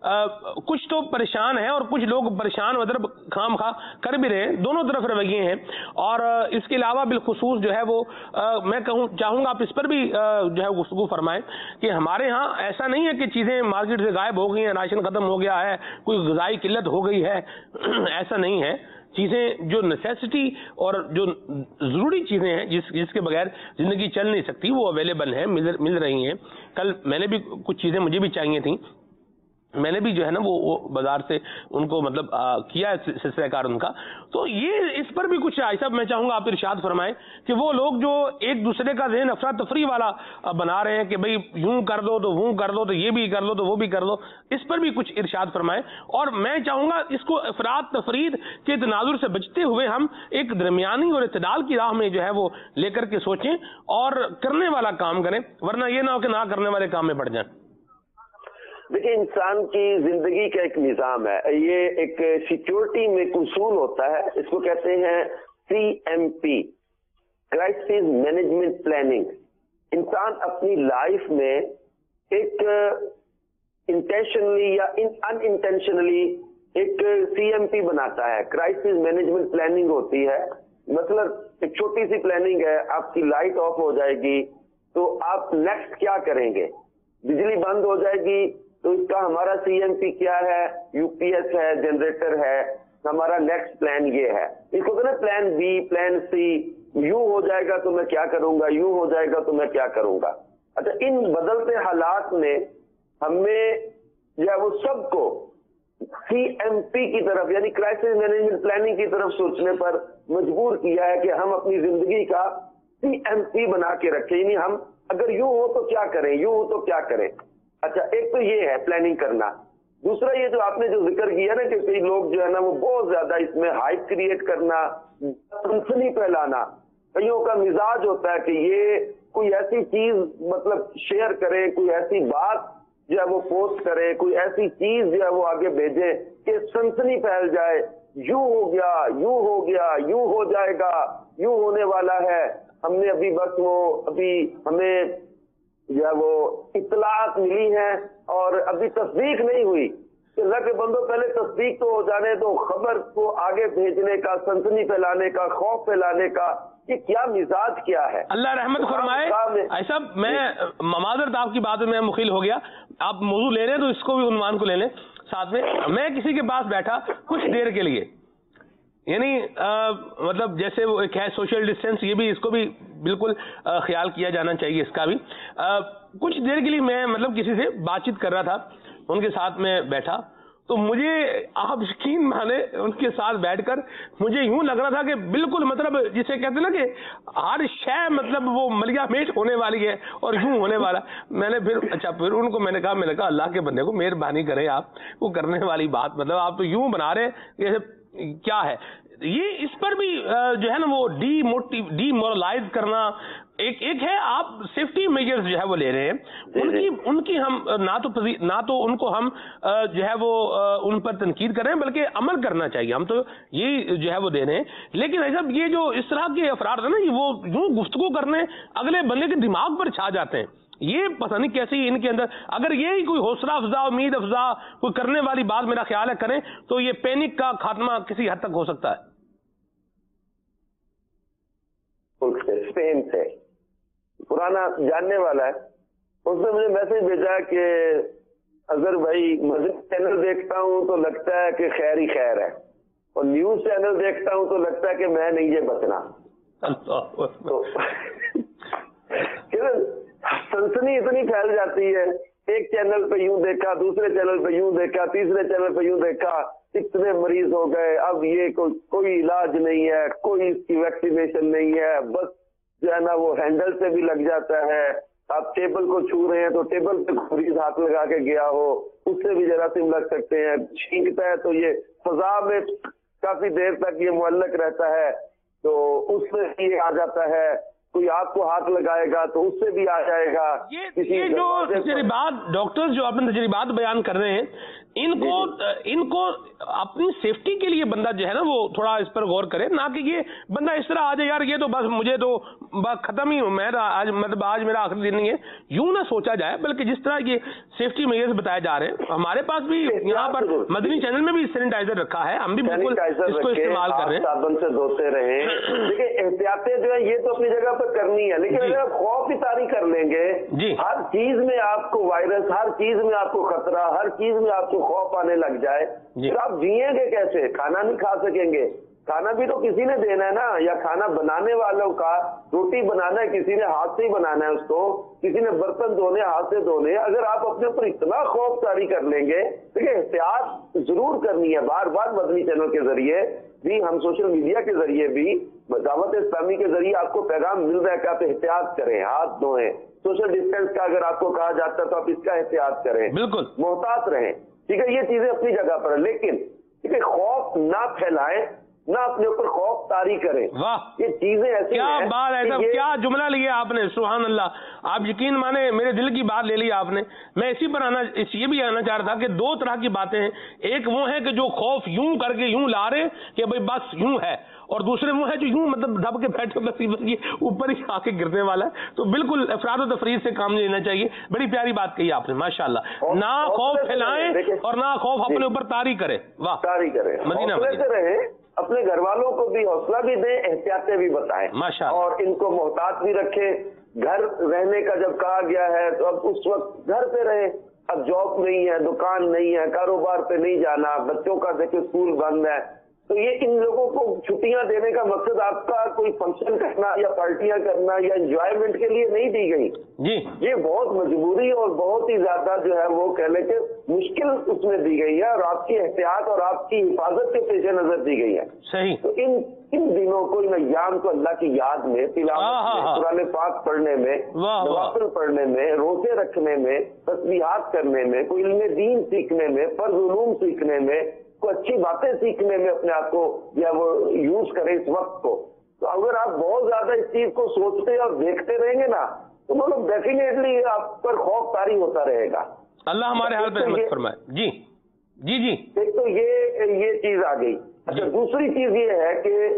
کچھ تو پریشان ہیں اور کچھ لوگ پریشان مطلب خام خواہ کر بھی رہے ہیں, دونوں طرف رویے ہیں. اور اس کے علاوہ بالخصوص جو ہے وہ میں چاہوں گا آپ اس پر بھی جو ہے گفتگو فرمائیں کہ ہمارے ہاں ایسا نہیں ہے کہ چیزیں مارکیٹ سے غائب ہو گئی ہیں, راشن ختم ہو گیا ہے, کوئی غذائی قلت ہو گئی ہے, ایسا نہیں ہے. چیزیں جو نیسیسٹی اور جو ضروری چیزیں ہیں جس کے بغیر زندگی چل نہیں سکتی وہ اویلیبل ہیں, مل رہی ہیں. کل میں نے بھی کچھ چیزیں مجھے بھی چاہیے تھیں, میں نے بھی جو ہے نا وہ بازار سے ان کو مطلب کیا ہے سلسلہ کار ان کا. تو یہ اس پر بھی کچھ صاحب میں چاہوں گا آپ ارشاد فرمائیں کہ وہ لوگ جو ایک دوسرے کا ذہن افراتفری والا بنا رہے ہیں کہ بھئی یوں کر دو تو وہ کر دو تو یہ بھی کر لو تو وہ بھی کر دو, اس پر بھی کچھ ارشاد فرمائیں. اور میں چاہوں گا اس کو افراط تفرید کے تناظر سے بچتے ہوئے ہم ایک درمیانی اور اعتدال کی راہ میں جو ہے وہ لے کر کے سوچیں اور کرنے والا کام کریں, ورنہ یہ نہ ہو کہ نہ کرنے والے کام میں پڑ جائیں. دیکھیں, انسان کی زندگی کا ایک نظام ہے, یہ ایک سیکیورٹی میں اصول ہوتا ہے, اس کو کہتے ہیں CMP, کرائسس مینجمنٹ پلاننگ. انسان اپنی لائف میں ایک انٹینشنلی یا ان انٹینشنلی ایک CMP بناتا ہے, کرائسس مینجمنٹ پلاننگ ہوتی ہے. مطلب ایک چھوٹی سی پلاننگ ہے, آپ کی لائٹ آف ہو جائے گی تو آپ نیکسٹ کیا کریں گے, بجلی بند ہو جائے گی تو اس کا ہمارا CMP کیا ہے, UPS ہے, جنریٹر ہے, ہمارا نیکسٹ پلان یہ ہے. اس کو کہتے ہیں پلان B, پلان C. یوں ہو جائے گا تو میں کیا کروں گا, یوں ہو جائے گا تو میں کیا کروں گا. اچھا, ان بدلتے حالات میں ہمیں جو ہے وہ سب کو CMP کی طرف یعنی کرائسس مینجمنٹ پلاننگ کی طرف سوچنے پر مجبور کیا ہے کہ ہم اپنی زندگی کا CMP بنا کے رکھیں, یعنی ہم اگر یوں ہو تو کیا کریں, یوں ہو تو کیا کریں. اچھا, ایک تو یہ ہے پلاننگ کرنا. دوسرا یہ جو آپ نے جو ذکر کیا نا کہ کئی لوگ جو ہے نا وہ بہت زیادہ اس میں ہائپ کریٹ کرنا, سنسنی پھیلانا. کئیوں کا مزاج ہوتا ہے کہ یہ کوئی ایسی چیز مطلب شیئر کرے, کوئی ایسی بات جو ہے وہ پوسٹ کرے, کوئی ایسی چیز جو ہے وہ آگے بھیجے کہ سنسنی پھیل جائے, یوں ہو گیا, یوں ہو گیا, یوں ہو جائے گا, یوں ہونے والا ہے. ہم نے ابھی ہمیں جو ہے وہ اطلاعات ملی ہیں اور ابھی تصدیق نہیں ہوئی. اللہ کے بندوں, پہلے تصدیق تو ہو جانے تو خبر کو آگے بھیجنے کا, سنسنی پھیلانے کا, خوف پھیلانے کا, یہ کیا مزاج کیا ہے. اللہ رحمت فرمائے. ایسا میں معذرت آپ کی بات میں مخل ہو گیا, آپ موضوع لے رہے ہیں تو اس کو بھی عنوان کو لے لیں ساتھ میں. میں کسی کے پاس بیٹھا کچھ دیر کے لیے, یعنی مطلب جیسے وہ ایک ہے سوشل ڈسٹینس, یہ بھی اس کو بھی بالکل خیال کیا جانا چاہیے اس کا بھی. کچھ دیر کے لیے میں مطلب کسی سے بات چیت کر رہا تھا, ان کے ساتھ میں بیٹھا تو مجھے آپ یقین مانے ان کے ساتھ بیٹھ کر مجھے یوں لگ رہا تھا کہ بالکل مطلب جسے کہتے ہیں نا کہ ہر شے مطلب وہ ملیا میٹ ہونے والی ہے اور یوں ہونے والا. میں نے پھر ان کو میں نے کہا اللہ کے بندے کو مہربانی کریں, آپ وہ کرنے والی بات مطلب آپ تو یوں بنا رہے ہیں کیا ہے یہ. اس پر بھی جو ہے نا وہ ڈی مورلائز کرنا ایک ہے. آپ سیفٹی میجرز جو ہے وہ لے رہے ہیں, ان کی ہم نہ تو ان کو ہم جو ہے وہ ان پر تنقید کر رہے ہیں بلکہ عمل کرنا چاہیے, ہم تو یہی جو ہے وہ دے رہے ہیں. لیکن ایسا یہ جو اس طرح کے افراد ہیں نا وہ یوں گفتگو کرنے اگلے بندے کے دماغ پر چھا جاتے ہیں. یہ پتہ نہیں کیسی ان کے اندر, اگر یہی کوئی حوصلہ افزا, امید افزا کوئی کرنے والی بات میرا خیال ہے کریں تو یہ پینک کا خاتمہ کسی حد تک ہو سکتا ہے. اسپین سے پرانا جاننے والا ہے, اس نے مجھے میسج بھیجا کہ اگر بھائی مذہبی چینل دیکھتا ہوں تو لگتا ہے کہ خیر ہی خیر ہے, اور نیوز چینل دیکھتا ہوں تو لگتا ہے کہ میں نہیں یہ بچنا. تو سنسنی اتنی پھیل جاتی ہے, ایک چینل پہ یوں دیکھا, دوسرے چینل پہ یوں دیکھا, تیسرے چینل پہ یوں دیکھا, اتنے مریض ہو گئے, اب یہ کوئی علاج نہیں ہے, کوئی اس کی ویکسینیشن نہیں ہے, بس جو ہے نا وہ ہینڈل سے بھی لگ جاتا ہے. آپ ٹیبل کو چھو رہے ہیں تو ٹیبل پہ مریض ہاتھ لگا کے گیا ہو اس سے بھی جراثیم لگ سکتے ہیں. چھینکتا ہے تو یہ فضا میں کافی دیر تک یہ معلق رہتا ہے. تو اس سے یہ آ جاتا ہے، کوئی آپ کو ہاتھ لگائے گا تو اس سے بھی آ جائے گا. یہ جو تجربات ڈاکٹر جو اپنے تجربات بیان کر رہے ہیں، ان کو اپنی سیفٹی کے لیے بندہ جو ہے نا وہ تھوڑا اس پر غور کرے، نہ کہ یہ بندہ اس طرح آ جائے یار یہ تو بس مجھے تو بس ختم ہی میں آج میرا آخری دن نہیں ہے، یوں نہ سوچا جائے، بلکہ جس طرح یہ سیفٹی میجرز بتائے جا رہے ہیں، ہمارے پاس بھی یہاں پر مدنی چینل میں بھی سینیٹائزر رکھا ہے، ہم بھی بالکل اس کو استعمال کر رہے ہیں، صابن سے دھوتے رہیں. دیکھیں احتیاطیں جو ہے یہ تو اپنی جگہ پر کرنی ہے، لیکن اگر آپ خوف ہی طاری کر لیں گے، ہر چیز میں آپ کو وائرس، ہر چیز میں آپ کو خطرہ، ہر چیز میں آپ کو خوف آنے لگ جائے، پھر آپ جئیں گے کیسے؟ کھانا نہیں کھا سکیں گے. کھانا بھی تو کسی نے دینا ہے نا، یا کھانا بنانے والوں کا، روٹی بنانا ہے کسی نے ہاتھ سے ہی بنانا ہے اس کو، کسی نے برتن دھونے ہاتھ سے دھونے. اگر آپ اپنے اوپر اتنا خوف طاری کر لیں گے، دیکھیں احتیاط ضرور کرنی ہے. بار بار مدنی چینل کے ذریعے بھی، ہم سوشل میڈیا کے ذریعے بھی، دعوت اسلامی کے ذریعے آپ کو پیغام مل رہا ہے کہ آپ احتیاط کریں، ہاتھ دھوئیں، سوشل ڈسٹینس کا اگر آپ کو کہا جاتا ہے تو آپ اس کا احتیاط کریں، بالکل محتاط رہیں. ٹھیک ہے، یہ چیزیں اپنی جگہ پر ہے، لیکن ٹھیک ہے خوف نہ پھیلائیں، نہ اپنے اوپر خوف طاری کریں. واہ، یہ چیزیں ایسی کیا ہیں، بات ہے صاحب، کیا جملہ لیا آپ نے، سبحان اللہ. آپ یقین مانے میرے دل کی بات لے لی آپ نے. میں اسی پر یہ بھی آنا چاہ رہا تھا کہ دو طرح کی باتیں ہیں، ایک وہ ہے کہ جو خوف یوں کر کے یوں لا رہے کہ بھئی بس یوں ہے، اور دوسرے وہ ہے جو یوں مطلب دب کے بیٹھے بس یہ اوپر ہی آ کے گرنے والا ہے. تو بالکل افراد و تفریح سے کام لینا چاہیے. بڑی پیاری بات کہی آپ نے ماشاءاللہ. نہ خوف پھیلائیں اور نہ خوف اپنے اوپر طاری کرے. واہ، طاری کریں، حوصلے سے رہیں، اپنے گھر والوں کو بھی حوصلہ بھی دیں، احتیاطیں بھی بتائیں، اور ان کو محتاط بھی رکھیں. گھر رہنے کا جب کہا گیا ہے تو اب اس وقت گھر پہ رہیں. اب جاب نہیں ہے، دکان نہیں ہے، کاروبار پہ نہیں جانا، بچوں کا دیکھیں اسکول بند ہے، تو یہ ان لوگوں کو چھٹیاں دینے کا مقصد آپ کا کوئی فنکشن کرنا یا پارٹیاں کرنا یا انجوائمنٹ کے لیے نہیں دی گئی. یہ بہت مجبوری اور بہت ہی زیادہ جو ہے وہ کہہ لیں کہ مشکل اس میں دی گئی ہے، اور آپ کی احتیاط اور آپ کی حفاظت کے پیش نظر دی گئی ہے. صحیح. تو ان دنوں کو، ان ایام کو اللہ کی یاد میں، تلاوت میں، قرآن پاک پڑھنے میں، نوافل پڑھنے میں، روزے رکھنے میں، تسبیحات کرنے میں، کوئی علم دین سیکھنے میں، فرض علوم سیکھنے میں، کوئی اچھی باتیں سیکھنے میں اپنے آپ کو یا وہ یوز کرے اس وقت کو. تو اگر آپ بہت زیادہ اس چیز کو سوچتے اور دیکھتے رہیں گے نا تو مطلب ڈیفینیٹلی آپ پر خوف طاری ہوتا رہے گا. اللہ ہمارے حال پہ رحمت فرمائے. جی جی جی. ایک تو یہ چیز آ گئی. اچھا، دوسری چیز یہ ہے کہ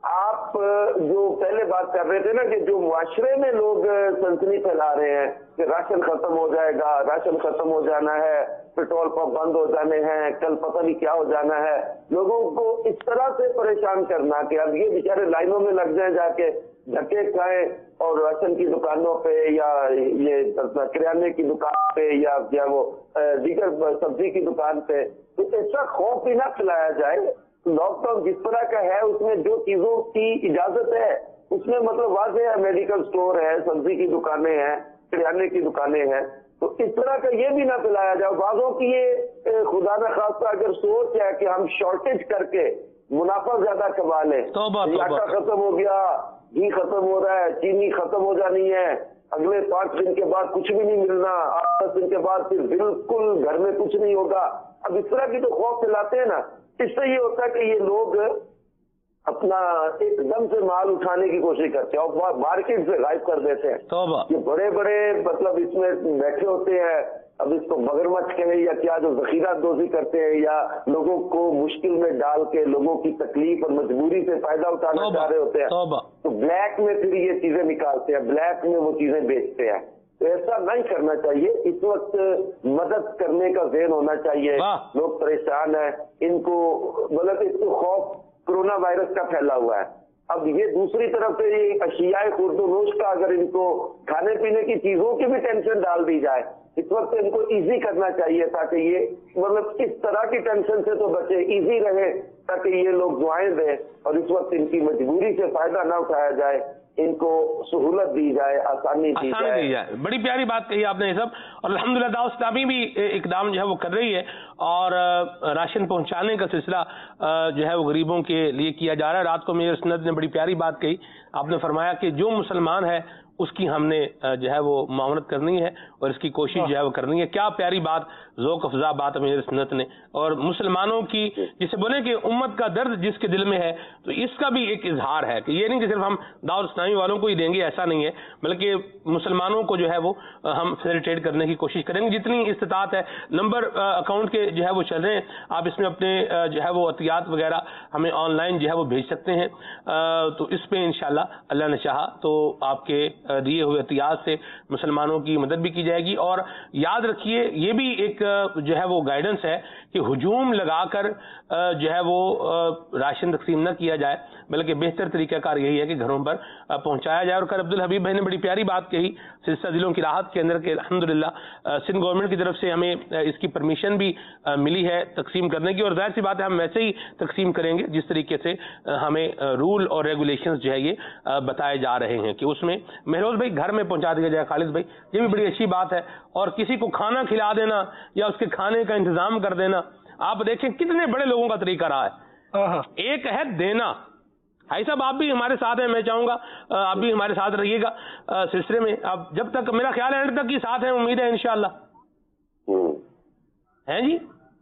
آپ جو پہلے بات کر رہے تھے نا کہ جو معاشرے میں لوگ سنسنی پھیلا رہے ہیں کہ راشن ختم ہو جائے گا، راشن ختم ہو جانا ہے، پیٹرول پمپ بند ہو جانے ہیں، کل پتہ نہیں کیا ہو جانا ہے، لوگوں کو اس طرح سے پریشان کرنا کہ اب یہ بیچارے لائنوں میں لگ جائیں، جا کے دھکے کھائیں اور راشن کی دکانوں پہ یا یہ کریانے کی دکان پہ یا وہ دیگر سبزی کی دکان پہ، تو ایسا خوف بھی نہ پھیلایا جائے. لاک ڈاؤن جس طرح کا ہے اس میں جو چیزوں کی اجازت ہے اس میں مطلب واضح ہے، میڈیکل سٹور ہے، سبزی کی دکانیں ہیں، کریانے کی دکانیں ہیں، تو اس طرح کا یہ بھی نہ پھیلایا جائے. بعضوں کی یہ خدا نہ خواستہ اگر سوچ ہے کہ ہم شارٹیج کر کے منافع زیادہ کما لیں، آٹا ختم ہو گیا، گھی ختم ہو رہا ہے، چینی ختم ہو جانی ہے، اگلے 5 دن کے بعد کچھ بھی نہیں ملنا، 8-10 دن کے بعد پھر بالکل گھر میں کچھ نہیں ہوگا. اب اس طرح کی جو خوف پھیلاتے ہیں نا، اس سے یہ ہوتا ہے کہ یہ لوگ اپنا ایک دم سے مال اٹھانے کی کوشش کرتے ہیں اور مارکیٹ سے غائب کر دیتے ہیں. یہ بڑے بڑے مطلب اس میں بیٹھے ہوتے ہیں، اب اس کو مگرمچھ کہیں یا کیا، جو ذخیرہ دوزی کرتے ہیں یا لوگوں کو مشکل میں ڈال کے لوگوں کی تکلیف اور مجبوری سے فائدہ اٹھانا چاہ رہے ہوتے ہیں، تو بلیک میں پھر یہ چیزیں نکالتے ہیں، بلیک میں وہ چیزیں بیچتے ہیں. تو ایسا نہیں کرنا چاہیے. اس وقت مدد کرنے کا ذہن ہونا چاہیے. لوگ پریشان ہیں، ان کو مطلب اس کو خوف کرونا وائرس کا پھیلا ہوا ہے. اب یہ دوسری طرف سے یہ اشیاء خورد و نوش کا اگر ان کو کھانے پینے کی چیزوں کی بھی ٹینشن ڈال دی جائے، اس وقت ان کو ایزی کرنا چاہیے تاکہ یہ مطلب اس طرح کی ٹینشن سے تو بچے، ایزی رہے تاکہ یہ لوگ دعائیں دیں اور اس وقت ان کی مجبوری سے فائدہ نہ اٹھایا جائے، ان کو سہولت دی جائے، آسانی دی جائے. بڑی پیاری بات کہی آپ نے یہ سب. اور الحمدللہ دعوت اسلامی بھی اقدام جو ہے وہ کر رہی ہے اور راشن پہنچانے کا سلسلہ جو ہے وہ غریبوں کے لیے کیا جا رہا ہے. رات کو میرے سند نے بڑی پیاری بات کہی. آپ نے فرمایا کہ جو مسلمان ہے اس کی ہم نے جو ہے وہ معاونت کرنی ہے اور اس کی کوشش جو ہے وہ کرنی ہے. کیا پیاری بات، ذوق افزا بات امیر سنت نے، اور مسلمانوں کی جسے بولے کہ امت کا درد جس کے دل میں ہے تو اس کا بھی ایک اظہار ہے کہ یہ نہیں کہ صرف ہم دعوت اسلامی والوں کو ہی دیں گے، ایسا نہیں ہے، بلکہ مسلمانوں کو جو ہے وہ ہم فیسیلیٹیٹ کرنے کی کوشش کریں گے جتنی استطاعت ہے. نمبر اکاؤنٹ کے جو ہے وہ چل رہے ہیں، آپ اس میں اپنے جو ہے وہ عطیات وغیرہ ہمیں آن لائن جو ہے وہ بھیج سکتے ہیں. تو اس پہ انشاءاللہ اللہ نے چاہا تو آپ کے دیے ہوئے عطیات سے مسلمانوں کی مدد بھی کی جائے گی. اور یاد رکھیے یہ بھی ایک جو ہے وہ گائیڈنس ہے کہ ہجوم لگا کر جو ہے وہ راشن تقسیم نہ کیا جائے، بلکہ بہتر طریقہ کار یہی ہے کہ گھروں پر پہنچایا جائے. اور کل عبدالحبیب بھائی نے بڑی پیاری بات کہی سلسلہ دلوں کی راحت کے اندر کہ الحمدللہ سندھ گورنمنٹ کی طرف سے ہمیں اس کی پرمیشن بھی ملی ہے تقسیم کرنے کی، اور ظاہر سی بات ہے ہم ویسے ہی تقسیم کریں گے جس طریقے سے ہمیں رول اور ریگولیشنز جو ہے یہ بتائے جا رہے ہیں کہ اس میں مہروز بھائی گھر میں پہنچا دیا جائے. خالد بھائی یہ بھی بڑی اچھی بات ہے. اور کسی کو کھانا کھلا دینا یا اس کے کھانے کا انتظام کر دینا، آپ دیکھیں کتنے بڑے لوگوں کا طریقہ رہا ہے. ایک ہے دینا. بھائی صاحب آپ بھی ہمارے ساتھ ہیں، میں چاہوں گا آپ بھی ہمارے ساتھ رہیے گا سلسلے میں. آپ جب تک میرا خیال ہے اینڈ تک ہی ساتھ ہیں، امید ہے انشاءاللہ ہیں جی.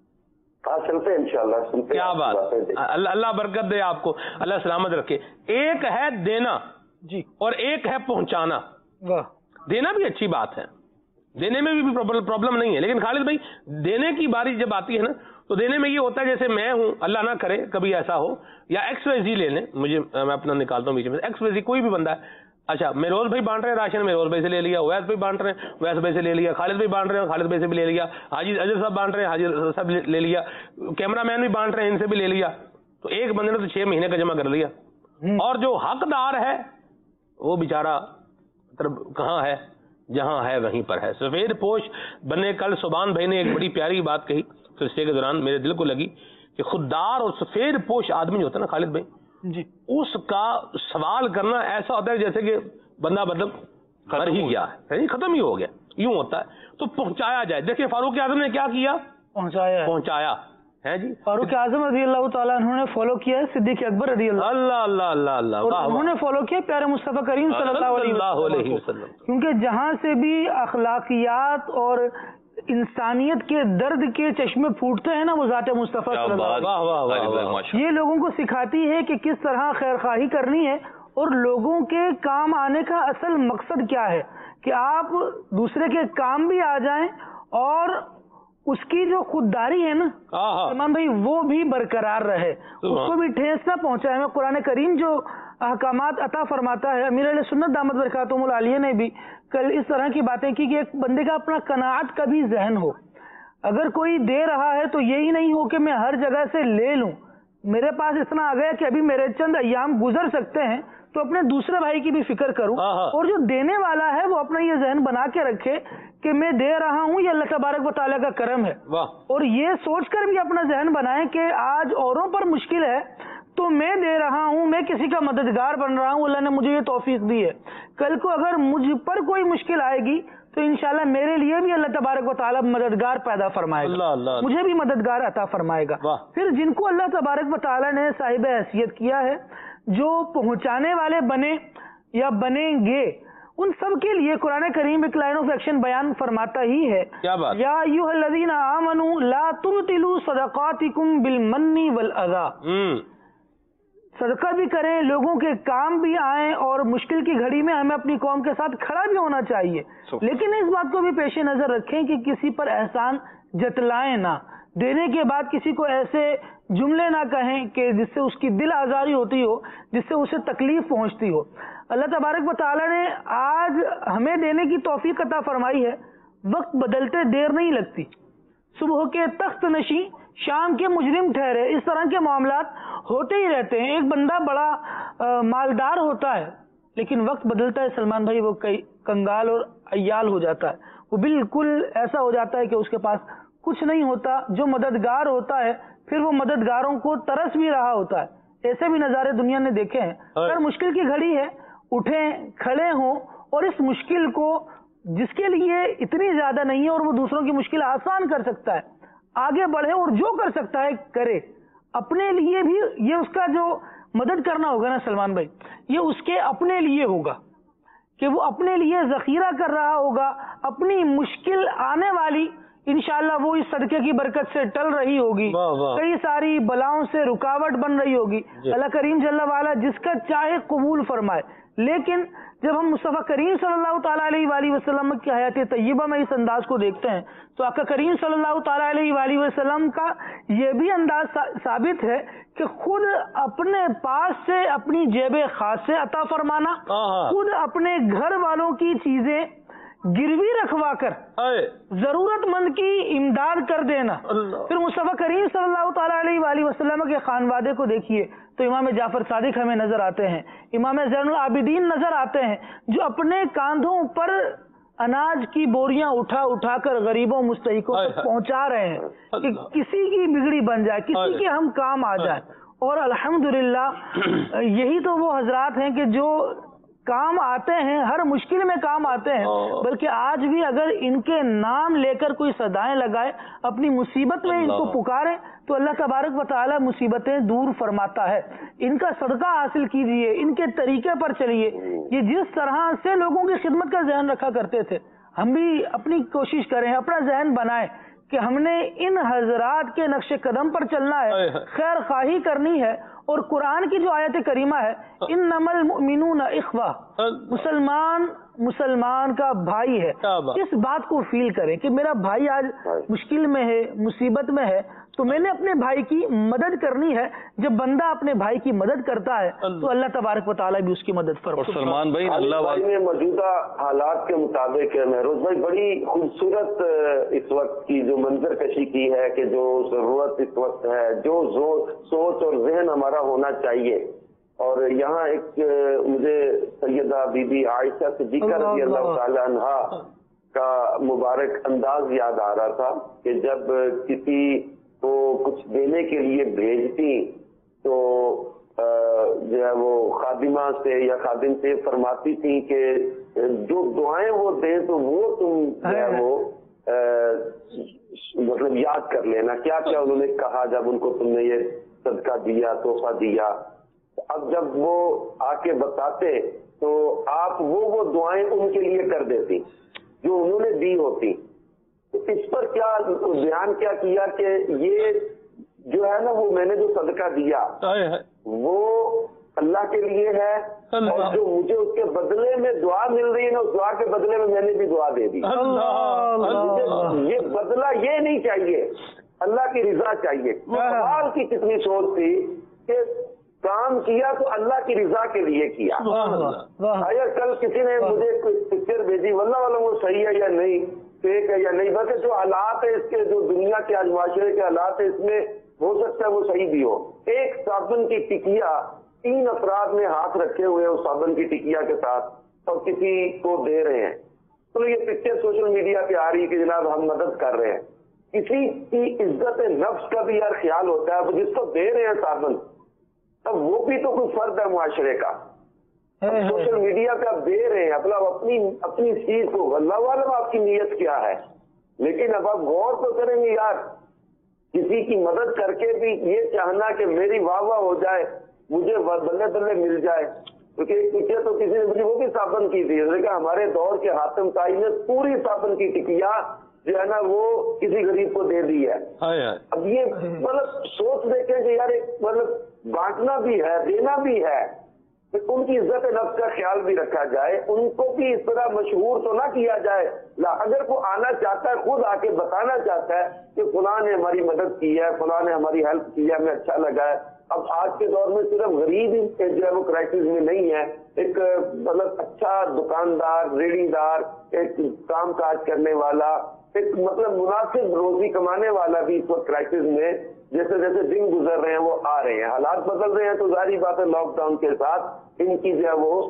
ہاں چلتے ہیں انشاءاللہ. کیا بات، اللہ برکت دے آپ کو، اللہ سلامت رکھے. ایک ہے دینا جی اور ایک ہے پہنچانا. واہ، دینا بھی اچھی بات ہے، دینے میں بھی پرابلم نہیں ہے، لیکن خالد بھائی دینے کی باری جب آتی ہے نا تو دینے میں یہ ہوتا ہے جیسے میں ہوں، اللہ نہ کرے کبھی ایسا ہو، یا ایکس وائی زی لے لیں، میں اپنا نکالتا ہوں بیچ میں، ایکس وائی زی کوئی بھی بندہ ہے. اچھا مہروز بھائی بانٹ رہے ہیں راشن، مہروز بھائی سے لے لیا. اویس بھائی بانٹ رہے ہیں، اویس بھائی سے لے لیا. خالد بھائی بانٹ رہے ہیں، خالد بھائی سے بھی لے لیا. حاجی اجر صاحب بانٹ رہے ہیں، حاجی اجر صاحب لے لیا. کیمرہ مین بھی بانٹ رہے ہیں، ان سے بھی لے لیا. تو ایک بندے نے تو 6 مہینے کا جمع کر لیا. اور جو حقدار ہے وہ بیچارہ مطلب کہاں ہے، جہاں ہے وہیں پر ہے. سفید پوش بنے کل سبحان بھائی نے ایک بڑی پیاری بات کہی سلسلے کے دوران، میرے دل کو لگی کہ خوددار اور سفید پوش آدمی جو ہوتا ہے نا خالد بھائی جی اس کا سوال کرنا ایسا ہوتا ہے جیسے کہ بندہ مطلب مر ہی گیا ہے، ختم ہی ہو گیا، یوں ہوتا ہے. تو پہنچایا جائے. دیکھیں فاروق اعظم نے کیا کیا، پہنچایا ہے جی. فاروق اعظم رضی اللہ تعالیٰ انہوں نے فالو کیا ہے صدیق اکبر رضی اللہ اللہ اللہ اللہ اللہ، انہوں نے فالو کیا پیارے مصطفیٰ کریم صلی اللہ علیہ وسلم. کیونکہ جہاں سے بھی اخلاقیات اور انسانیت کے درد کے چشمے پھوٹتے ہیں نا وہ ذات مصطفیٰ صلی اللہ علیہ وسلم. یہ لوگوں کو سکھاتی ہے کہ کس طرح خیر خواہی کرنی ہے اور لوگوں کے کام آنے کا اصل مقصد کیا ہے، کہ آپ دوسرے کے کام بھی آ جائیں اور اس کی جو خودداری ہے نا سلمان بھائی وہ بھی برقرار رہے، اس کو بھی ٹھیس نہ پہنچائے. میں قرآن کریم جو احکامات عطا فرماتا ہے، امیر علیہ سنت دامت برکاتہم العالیہ نے بھی کل اس طرح کی باتیں کی کہ ایک بندے کا اپنا قناعت کا بھی ذہن ہو. اگر کوئی دے رہا ہے تو یہی نہیں ہو کہ میں ہر جگہ سے لے لوں، میرے پاس اتنا آ گیا کہ ابھی میرے چند ایام گزر سکتے ہیں تو اپنے دوسرے بھائی کی بھی فکر کروں. اور جو دینے والا ہے وہ اپنا یہ ذہن بنا کے رکھے کہ میں دے رہا ہوں، یہ اللہ تبارک و تعالیٰ کا کرم ہے. اور یہ سوچ کر بھی اپنا ذہن بنائیں کہ آج اوروں پر مشکل ہے تو میں دے رہا ہوں، میں کسی کا مددگار بن رہا ہوں، اللہ نے مجھے یہ توفیق دی ہے. کل کو اگر مجھ پر کوئی مشکل آئے گی تو انشاءاللہ میرے لیے بھی اللہ تبارک و تعالیٰ مددگار پیدا فرمائے گا، مجھے بھی مددگار عطا فرمائے گا. پھر جن کو اللہ تبارک و تعالیٰ نے صاحب حیثیت کیا ہے، جو پہنچانے والے بنے یا بنیں گے، ان سب کے لیے قرآن کریم ایک لائن آف ایکشن بیان فرماتا ہی ہے. یا ایھا الذین آمنوا لا تبطلوا صدقاتکم بالمن والاذی. صدقہ بھی کریں، لوگوں کے کام بھی آئیں، اور مشکل کی گھڑی میں ہمیں اپنی قوم کے ساتھ کھڑا بھی ہونا چاہیے. لیکن اس بات کو بھی پیش نظر رکھیں کہ کسی پر احسان جتلائیں نہ، دینے کے بعد کسی کو ایسے جملے نہ کہیں کہ جس سے اس کی دل آزاری ہوتی ہو، جس سے اسے تکلیف پہنچتی ہو. اللہ تبارک و تعالیٰ نے آج ہمیں دینے کی توفیق عطا فرمائی ہے. وقت بدلتے دیر نہیں لگتی. صبح کے تخت نشیں شام کے مجرم ٹھہرے، اس طرح کے معاملات ہوتے ہی رہتے ہیں. ایک بندہ بڑا مالدار ہوتا ہے لیکن وقت بدلتا ہے سلمان بھائی وہ کنگال اور عیال ہو جاتا ہے. وہ بالکل ایسا ہو جاتا ہے کہ اس کے پاس کچھ نہیں ہوتا. جو مددگار ہوتا ہے پھر وہ مددگاروں کو ترس بھی رہا ہوتا ہے. ایسے بھی نظارے دنیا نے دیکھے ہیں. اگر مشکل کی گھڑی ہے، اٹھیں، کھڑے ہوں اور اس مشکل کو جس کے لیے اتنی زیادہ نہیں ہے اور وہ دوسروں کی مشکل آسان کر سکتا ہے، آگے بڑھے اور جو کر سکتا ہے کرے. اپنے لیے بھی یہ اس کا جو مدد کرنا ہوگا نا سلمان بھائی، یہ اس کے اپنے لیے ہوگا کہ وہ اپنے لیے ذخیرہ کر رہا ہوگا، اپنی مشکل آنے والی انشاءاللہ وہ اس صدقے کی برکت سے ٹل رہی ہوگی، کئی ساری بلاؤں سے رکاوٹ بن رہی ہوگی۔ اللہ کریم جل وعلا جس کا چاہے قبول فرمائے۔ لیکن جب ہم مصطفیٰ کریم صلی اللہ تعالیٰ علیہ وآلہ وسلم کی حیات طیبہ میں اس انداز کو دیکھتے ہیں تو آقا کریم صلی اللہ تعالیٰ علیہ وآلہ وسلم کا یہ بھی انداز ثابت ہے کہ خود اپنے پاس سے اپنی جیب خاص سے عطا فرمانا، خود اپنے گھر والوں کی چیزیں گروی رکھوا کر ضرورت مند کی امداد کر دینا۔ پھر مصطفیٰ کریم صلی اللہ تعالیٰ علیہ وآلہ وسلم کے خانوادے کو دیکھیے تو امام جعفر صادق ہمیں نظر آتے ہیں، امام زین العابدین نظر آتے ہیں، جو اپنے کاندھوں پر اناج کی بوریاں اٹھا اٹھا کر غریبوں مستحقوں تک پہنچا رہے ہیں کہ کسی کی بگڑی بن جائے، کسی کے ہم کام آ جائیں۔ اور الحمدللہ یہی تو وہ حضرات ہیں کہ جو کام آتے ہیں، ہر مشکل میں کام آتے ہیں، بلکہ آج بھی اگر ان کے نام لے کر کوئی صدائیں لگائے، اپنی مصیبت میں ان کو پکارے تو اللہ تبارک و تعالی مصیبتیں دور فرماتا ہے۔ ان کا صدقہ حاصل کیجئے، ان کے طریقے پر چلیے۔ یہ جس طرح سے لوگوں کی خدمت کا ذہن رکھا کرتے تھے، ہم بھی اپنی کوشش کریں، اپنا ذہن بنائیں کہ ہم نے ان حضرات کے نقش قدم پر چلنا ہے، خیر خواہی کرنی ہے۔ اور قرآن کی جو آیت کریمہ ہے انما المؤمنون اخوہ، مسلمان کا بھائی ہے، اس بات کو فیل کریں کہ میرا بھائی آج مشکل میں ہے، مصیبت میں ہے، تو میں نے اپنے بھائی کی مدد کرنی ہے۔ جب بندہ اپنے بھائی کی مدد کرتا ہے تو اللہ تبارک و تعالیٰ بھی اس کی مدد فرماتا ہے۔ سلمان بھائی اللہ میں موجودہ حالات کے مطابق مہروز بھائی بڑی خوبصورت اس وقت کی جو منظر کشی کی ہے کہ جو ضرورت اس وقت ہے، جو سوچ اور ذہن ہمارا ہونا چاہیے۔ اور یہاں ایک مجھے سیدہ بی بی عائشہ صدیقہ رضی اللہ تعالی عنہا کا مبارک انداز یاد آ رہا تھا کہ جب کسی کو کچھ دینے کے لیے بھیجتی تو جو ہے وہ خادمہ سے یا خادم سے فرماتی تھی کہ جو دعائیں وہ دیں تو وہ تم جو ہے وہ مطلب یاد کر لینا، کیا کیا انہوں نے کہا جب ان کو تم نے یہ صدقہ دیا، تحفہ دیا۔ اب جب وہ آ کے بتاتے تو آپ وہ دعائیں ان کے لیے کر دیتی جو انہوں نے دی ہوتی۔ تو اس پر کیا بیان کیا کہ یہ جو ہے نا وہ میں نے جو صدقہ دیا وہ اللہ کے لیے ہے، اور جو مجھے اس کے بدلے میں دعا مل رہی ہے نا اس دعا کے بدلے میں میں نے بھی دعا دے دی۔ یہ بدلہ یہ نہیں چاہیے، اللہ کی رضا چاہیے۔ سوال کی کتنی سوچ تھی کہ کام کیا تو اللہ کی رضا کے لیے کیا۔ اگر کل کسی نے مجھے کوئی پکچر بھیجی واللہ والا وہ صحیح ہے یا نہیں، فیک ہے یا نہیں، بلکہ جو حالات ہے اس کے، جو دنیا کے آج معاشرے کے حالات ہے، اس میں ہو سکتا ہے وہ صحیح بھی ہو۔ ایک صابن کی ٹکیا 3 افراد نے ہاتھ رکھے ہوئے اس صابن کی ٹکیا کے ساتھ اور کسی کو دے رہے ہیں، تو یہ پکچر سوشل میڈیا پہ آ رہی ہے کہ جناب ہم مدد کر رہے ہیں۔ کسی کی عزت نفس کا بھی یار خیال ہوتا ہے، وہ جس کو دے رہے ہیں صابن، اب وہ بھی تو کوئی فرد ہے معاشرے کا۔ سوشل میڈیا پہ آپ دے رہے ہیں، اپنی چیز کو، اللہ عالم آپ کی نیت کیا ہے، لیکن اب آپ غور تو کریں گے یار، کسی کی مدد کر کے بھی یہ چاہنا کہ میری واہ واہ ہو جائے، مجھے بلے بلے مل جائے۔ کیونکہ ایک پیچھے تو کسی نے مجھے وہ بھی صابن کی تھی، لیکن ہمارے دور کے حاتم تائی نے پوری صابن کی ٹکیا جو ہے نا وہ کسی غریب کو دے دی ہے۔ اب یہ مطلب سوچ دیکھیں کہ یار ایک مطلب بانٹنا بھی ہے، دینا بھی ہے، ان کی عزت نفس کا خیال بھی رکھا جائے، ان کو بھی اس طرح مشہور تو نہ کیا جائے۔ اگر کوئی آنا چاہتا ہے، خود آ کے بتانا چاہتا ہے کہ فلاں نے ہماری مدد کی ہے، فلاں نے ہماری ہیلپ کی ہے، ہمیں اچھا لگا ہے۔ اب آج کے دور میں صرف غریب ہی جو ہے وہ کرائسس میں نہیں ہے، ایک مطلب اچھا دکاندار، ریڑھی دار، ایک کام کاج کرنے والا، ایک مطلب مناسب روزی کمانے والا بھی اس وقت کرائسس میں جیسے جیسے دن گزر رہے ہیں وہ آ رہے ہیں، حالات بدل رہے ہیں، تو ظاہری بات ہے لاک ڈاؤن کے ساتھ ان کی جو ہے وہ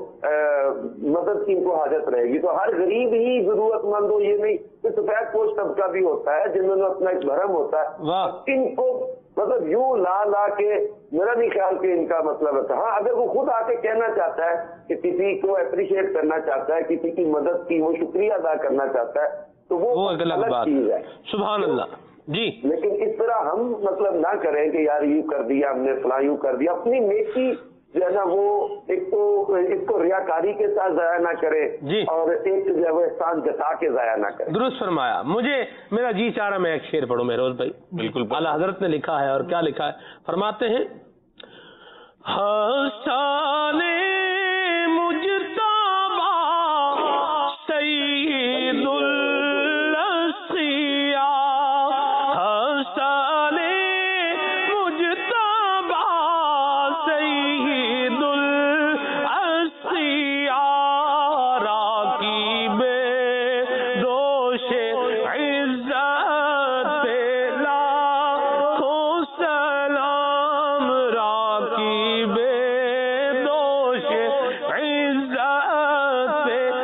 مدد کی ان کو حاجت رہے گی۔ تو ہر غریب ہی ضرورت مند ہو، یہ نہیں کہ سفید پوش طبقہ بھی ہوتا ہے جن میں اپنا ایک بھرم ہوتا ہے، ان کو مطلب یوں لا کے میرا نہیں خیال کہ ان کا مطلب ہے۔ ہاں اگر وہ خود آ کے کہنا چاہتا ہے کہ کسی کو اپریشیٹ کرنا چاہتا ہے، کسی کی مدد کی وہ شکریہ ادا کرنا چاہتا ہے، تو وہ الگ چیز ہے۔ سبحان اللہ جی۔ لیکن اس طرح ہم مطلب نہ کریں کہ یار یوں کر دیا ہم نے، فلاں یوں کر دیا، اپنی نیکی جو ہے نا وہ ایک تو اس کو ریاکاری کے ساتھ ضائع نہ کرے جی، اور ایک جو ہے وہ احسان جتا کے ضائع نہ کرے. درست فرمایا. مجھے میرا جی چاہ رہا میں ایک شعر پڑھوں مہروز بھائی. بالکل. اعلیٰ حضرت نے لکھا ہے، اور کیا لکھا ہے؟ فرماتے ہیں حسان مجتبی سید الاسقیاء، حسان مجتبی سید الاسقیاء، راکب دوش عزت لاکھوں سلام، راکب دوش عزت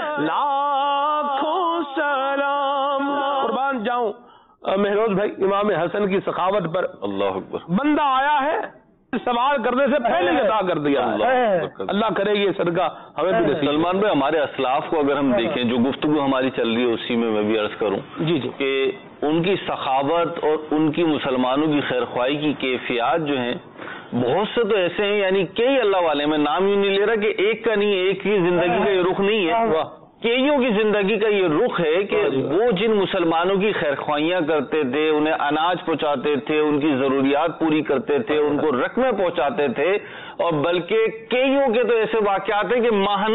لاکھوں سلام. قربان جاؤں مہروز بھائی امام حسن کی سخاوت پر. اللہ اکبر. بندہ آیا ہے سوال کرنے سے پہلے عطا کر دیا. اللہ کرے یہ صدقہ ہمیں بھی نصیب. سلمان بھائی ہمارے اسلاف کو اگر ہم دیکھیں، جو گفتگو ہماری چل رہی ہے اسی میں بھی عرض کروں جی جی کہ ان کی سخاوت اور ان کی مسلمانوں کی خیرخواہی کی کیفیات جو ہیں، بہت سے تو ایسے ہیں، یعنی کئی اللہ والے، میں نام یوں نہیں لے رہا کہ ایک کا نہیں، ایک کی زندگی کا یہ رخ نہیں ہے، کئیوں کی زندگی کا یہ رخ ہے کہ وہ جن مسلمانوں کی خیرخواہیاں کرتے تھے، انہیں اناج پہنچاتے تھے، ان کی ضروریات پوری کرتے تھے، ان کو رقمیں پہنچاتے تھے، اور بلکہ کئیوں کے تو ایسے واقعات ہیں کہ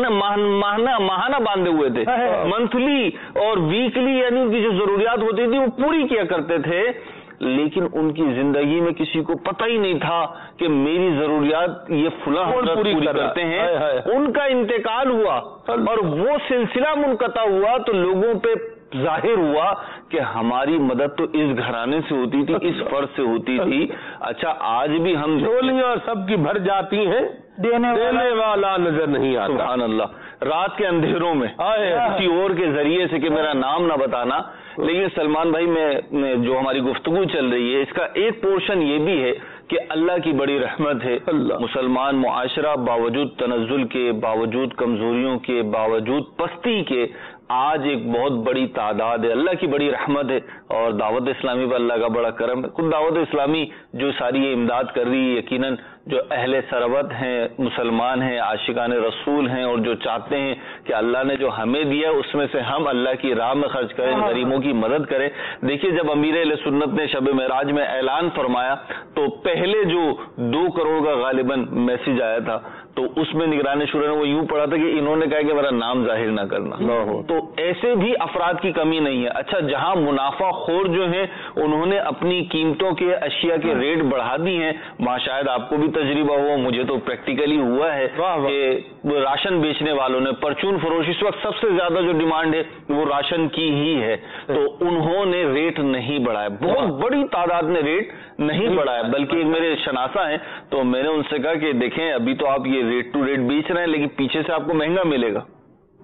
ماہانہ باندھے ہوئے تھے، منتھلی اور ویکلی، یعنی ان کی جو ضروریات ہوتی تھی وہ پوری کیا کرتے تھے. لیکن ان کی زندگی میں کسی کو پتہ ہی نہیں تھا کہ میری ضروریات یہ فلاں حضرت پوری کرتے ہیں. ان کا انتقال ہوا اور وہ سلسلہ منقطع ہوا تو لوگوں پہ ظاہر ہوا کہ ہماری مدد تو اس گھرانے سے ہوتی تھی، اس فرد سے ہوتی تھی. اچھا آج بھی ہم جھولیاں سب کی بھر جاتی ہیں، دینے والا نظر نہیں آتا. سبحان اللہ. رات کے اندھیروں میں کسی اور کے ذریعے سے، کہ میرا نام نہ بتانا. لیکن سلمان بھائی میں جو ہماری گفتگو چل رہی ہے اس کا ایک پورشن یہ بھی ہے کہ اللہ کی بڑی رحمت ہے. مسلمان معاشرہ باوجود تنزل کے، باوجود کمزوریوں کے، باوجود پستی کے، آج ایک بہت بڑی تعداد ہے. اللہ کی بڑی رحمت ہے اور دعوت اسلامی پر اللہ کا بڑا کرم ہے. خود دعوت اسلامی جو ساری یہ امداد کر رہی ہے، یقیناً جو اہل ثروت ہیں، مسلمان ہیں، عاشقان رسول ہیں، اور جو چاہتے ہیں کہ اللہ نے جو ہمیں دیا ہے اس میں سے ہم اللہ کی راہ میں خرچ کریں، غریبوں کی مدد کریں. دیکھیے جب امیر اہل سنت نے شب معراج میں اعلان فرمایا تو پہلے جو 2 کروڑ کا غالباً میسج آیا تھا تو اس میں نگران شورا نے وہ یوں پڑھا تھا کہ انہوں نے کہا کہ میرا نام ظاہر نہ کرنا. تو ایسے بھی افراد کی کمی نہیں ہے. اچھا جہاں منافع خور جو ہیں انہوں نے اپنی قیمتوں کے اشیاء کے ریٹ بڑھا دی ہیں، وہاں شاید آپ کو بھی تجربہ ہوا، مجھے تو پریکٹیکلی ہوا ہے کہ راشن بیچنے والوں نے پرچون فروش، اس وقت سب سے زیادہ جو ڈیمانڈ ہے وہ راشن کی ہی ہے، تو انہوں نے ریٹ نہیں بڑھایا. بہت بڑی تعداد نے ریٹ نہیں بڑھایا، بلکہ میرے شناسہ ہیں تو میں نے ان سے کہا کہ دیکھیں ابھی تو آپ یہ ریٹ ٹو ریٹ بیچ رہے ہیں لیکن پیچھے سے آپ کو مہنگا ملے گا،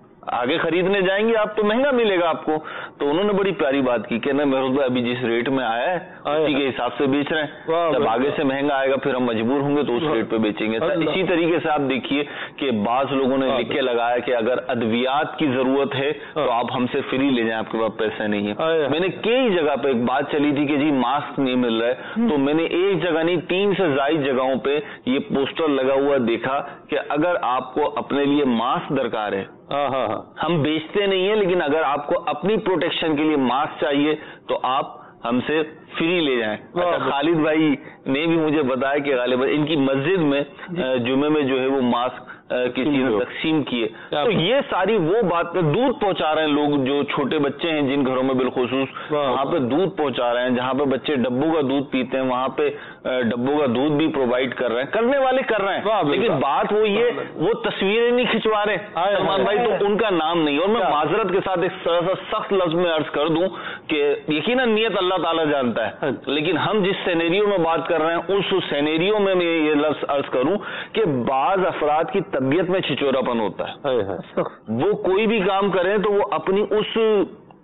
آگے خریدنے جائیں گے آپ تو مہنگا ملے گا آپ کو. تو انہوں نے بڑی پیاری بات کی کہ مہروز بھائی ابھی جس ریٹ میں آیا ہے اسی کے حساب سے بیچ رہے ہیں، جب آگے سے مہنگا آئے گا پھر ہم مجبور ہوں گے تو اس ریٹ پہ بیچیں گے. اسی طریقے سے آپ دیکھیے کہ بعض لوگوں نے لکھ کے لگایا کہ اگر ادویات کی ضرورت ہے تو آپ ہم سے فری لے جائیں، آپ کے پاس پیسے نہیں ہیں. میں نے کئی جگہ پہ ایک بات چلی تھی کہ جی ماسک نہیں مل رہا ہے، تو میں نے ایک جگہ نہیں 3 سے زائد جگہوں پہ یہ پوسٹر لگا ہوا دیکھا کہ اگر آپ کو اپنے لیے ماسک درکار ہے، ہم بیچتے نہیں ہیں لیکن اگر آپ کو اپنی پروٹیکشن کے لیے ماسک چاہیے تو آپ ہم سے فری لے جائیں. خالد بھائی نے بھی مجھے بتایا کہ غالباً ان کی مسجد میں جمعے میں جو ہے وہ ماسک کسی نے تقسیم کیے. تو یہ ساری وہ بات، دودھ پہنچا رہے ہیں لوگ، جو چھوٹے بچے ہیں جن گھروں میں بالخصوص وہاں پہ دودھ پہنچا رہے ہیں، جہاں پہ بچے ڈبوں کا دودھ پیتے ہیں وہاں پہ ڈبوں کا دودھ بھی پرووائڈ کر رہے ہیں، کرنے والے کر رہے ہیں. لیکن بات وہ یہ وہ تصویریں نہیں کھنچوا رہے سلمان بھائی، تو ان کا نام نہیں. اور میں معذرت کے ساتھ ایک سخت لفظ میں عرض کر دوں کہ یقیناً نیت اللہ تعالیٰ جانتا ہے، لیکن ہم جس سینیریو میں بات کر رہے ہیں اس سینیریو میں یہ لفظ عرض کروں کہ بعض افراد کی طبیعت میں چھچوراپن ہوتا ہے، وہ کوئی بھی کام کریں تو وہ اپنی اس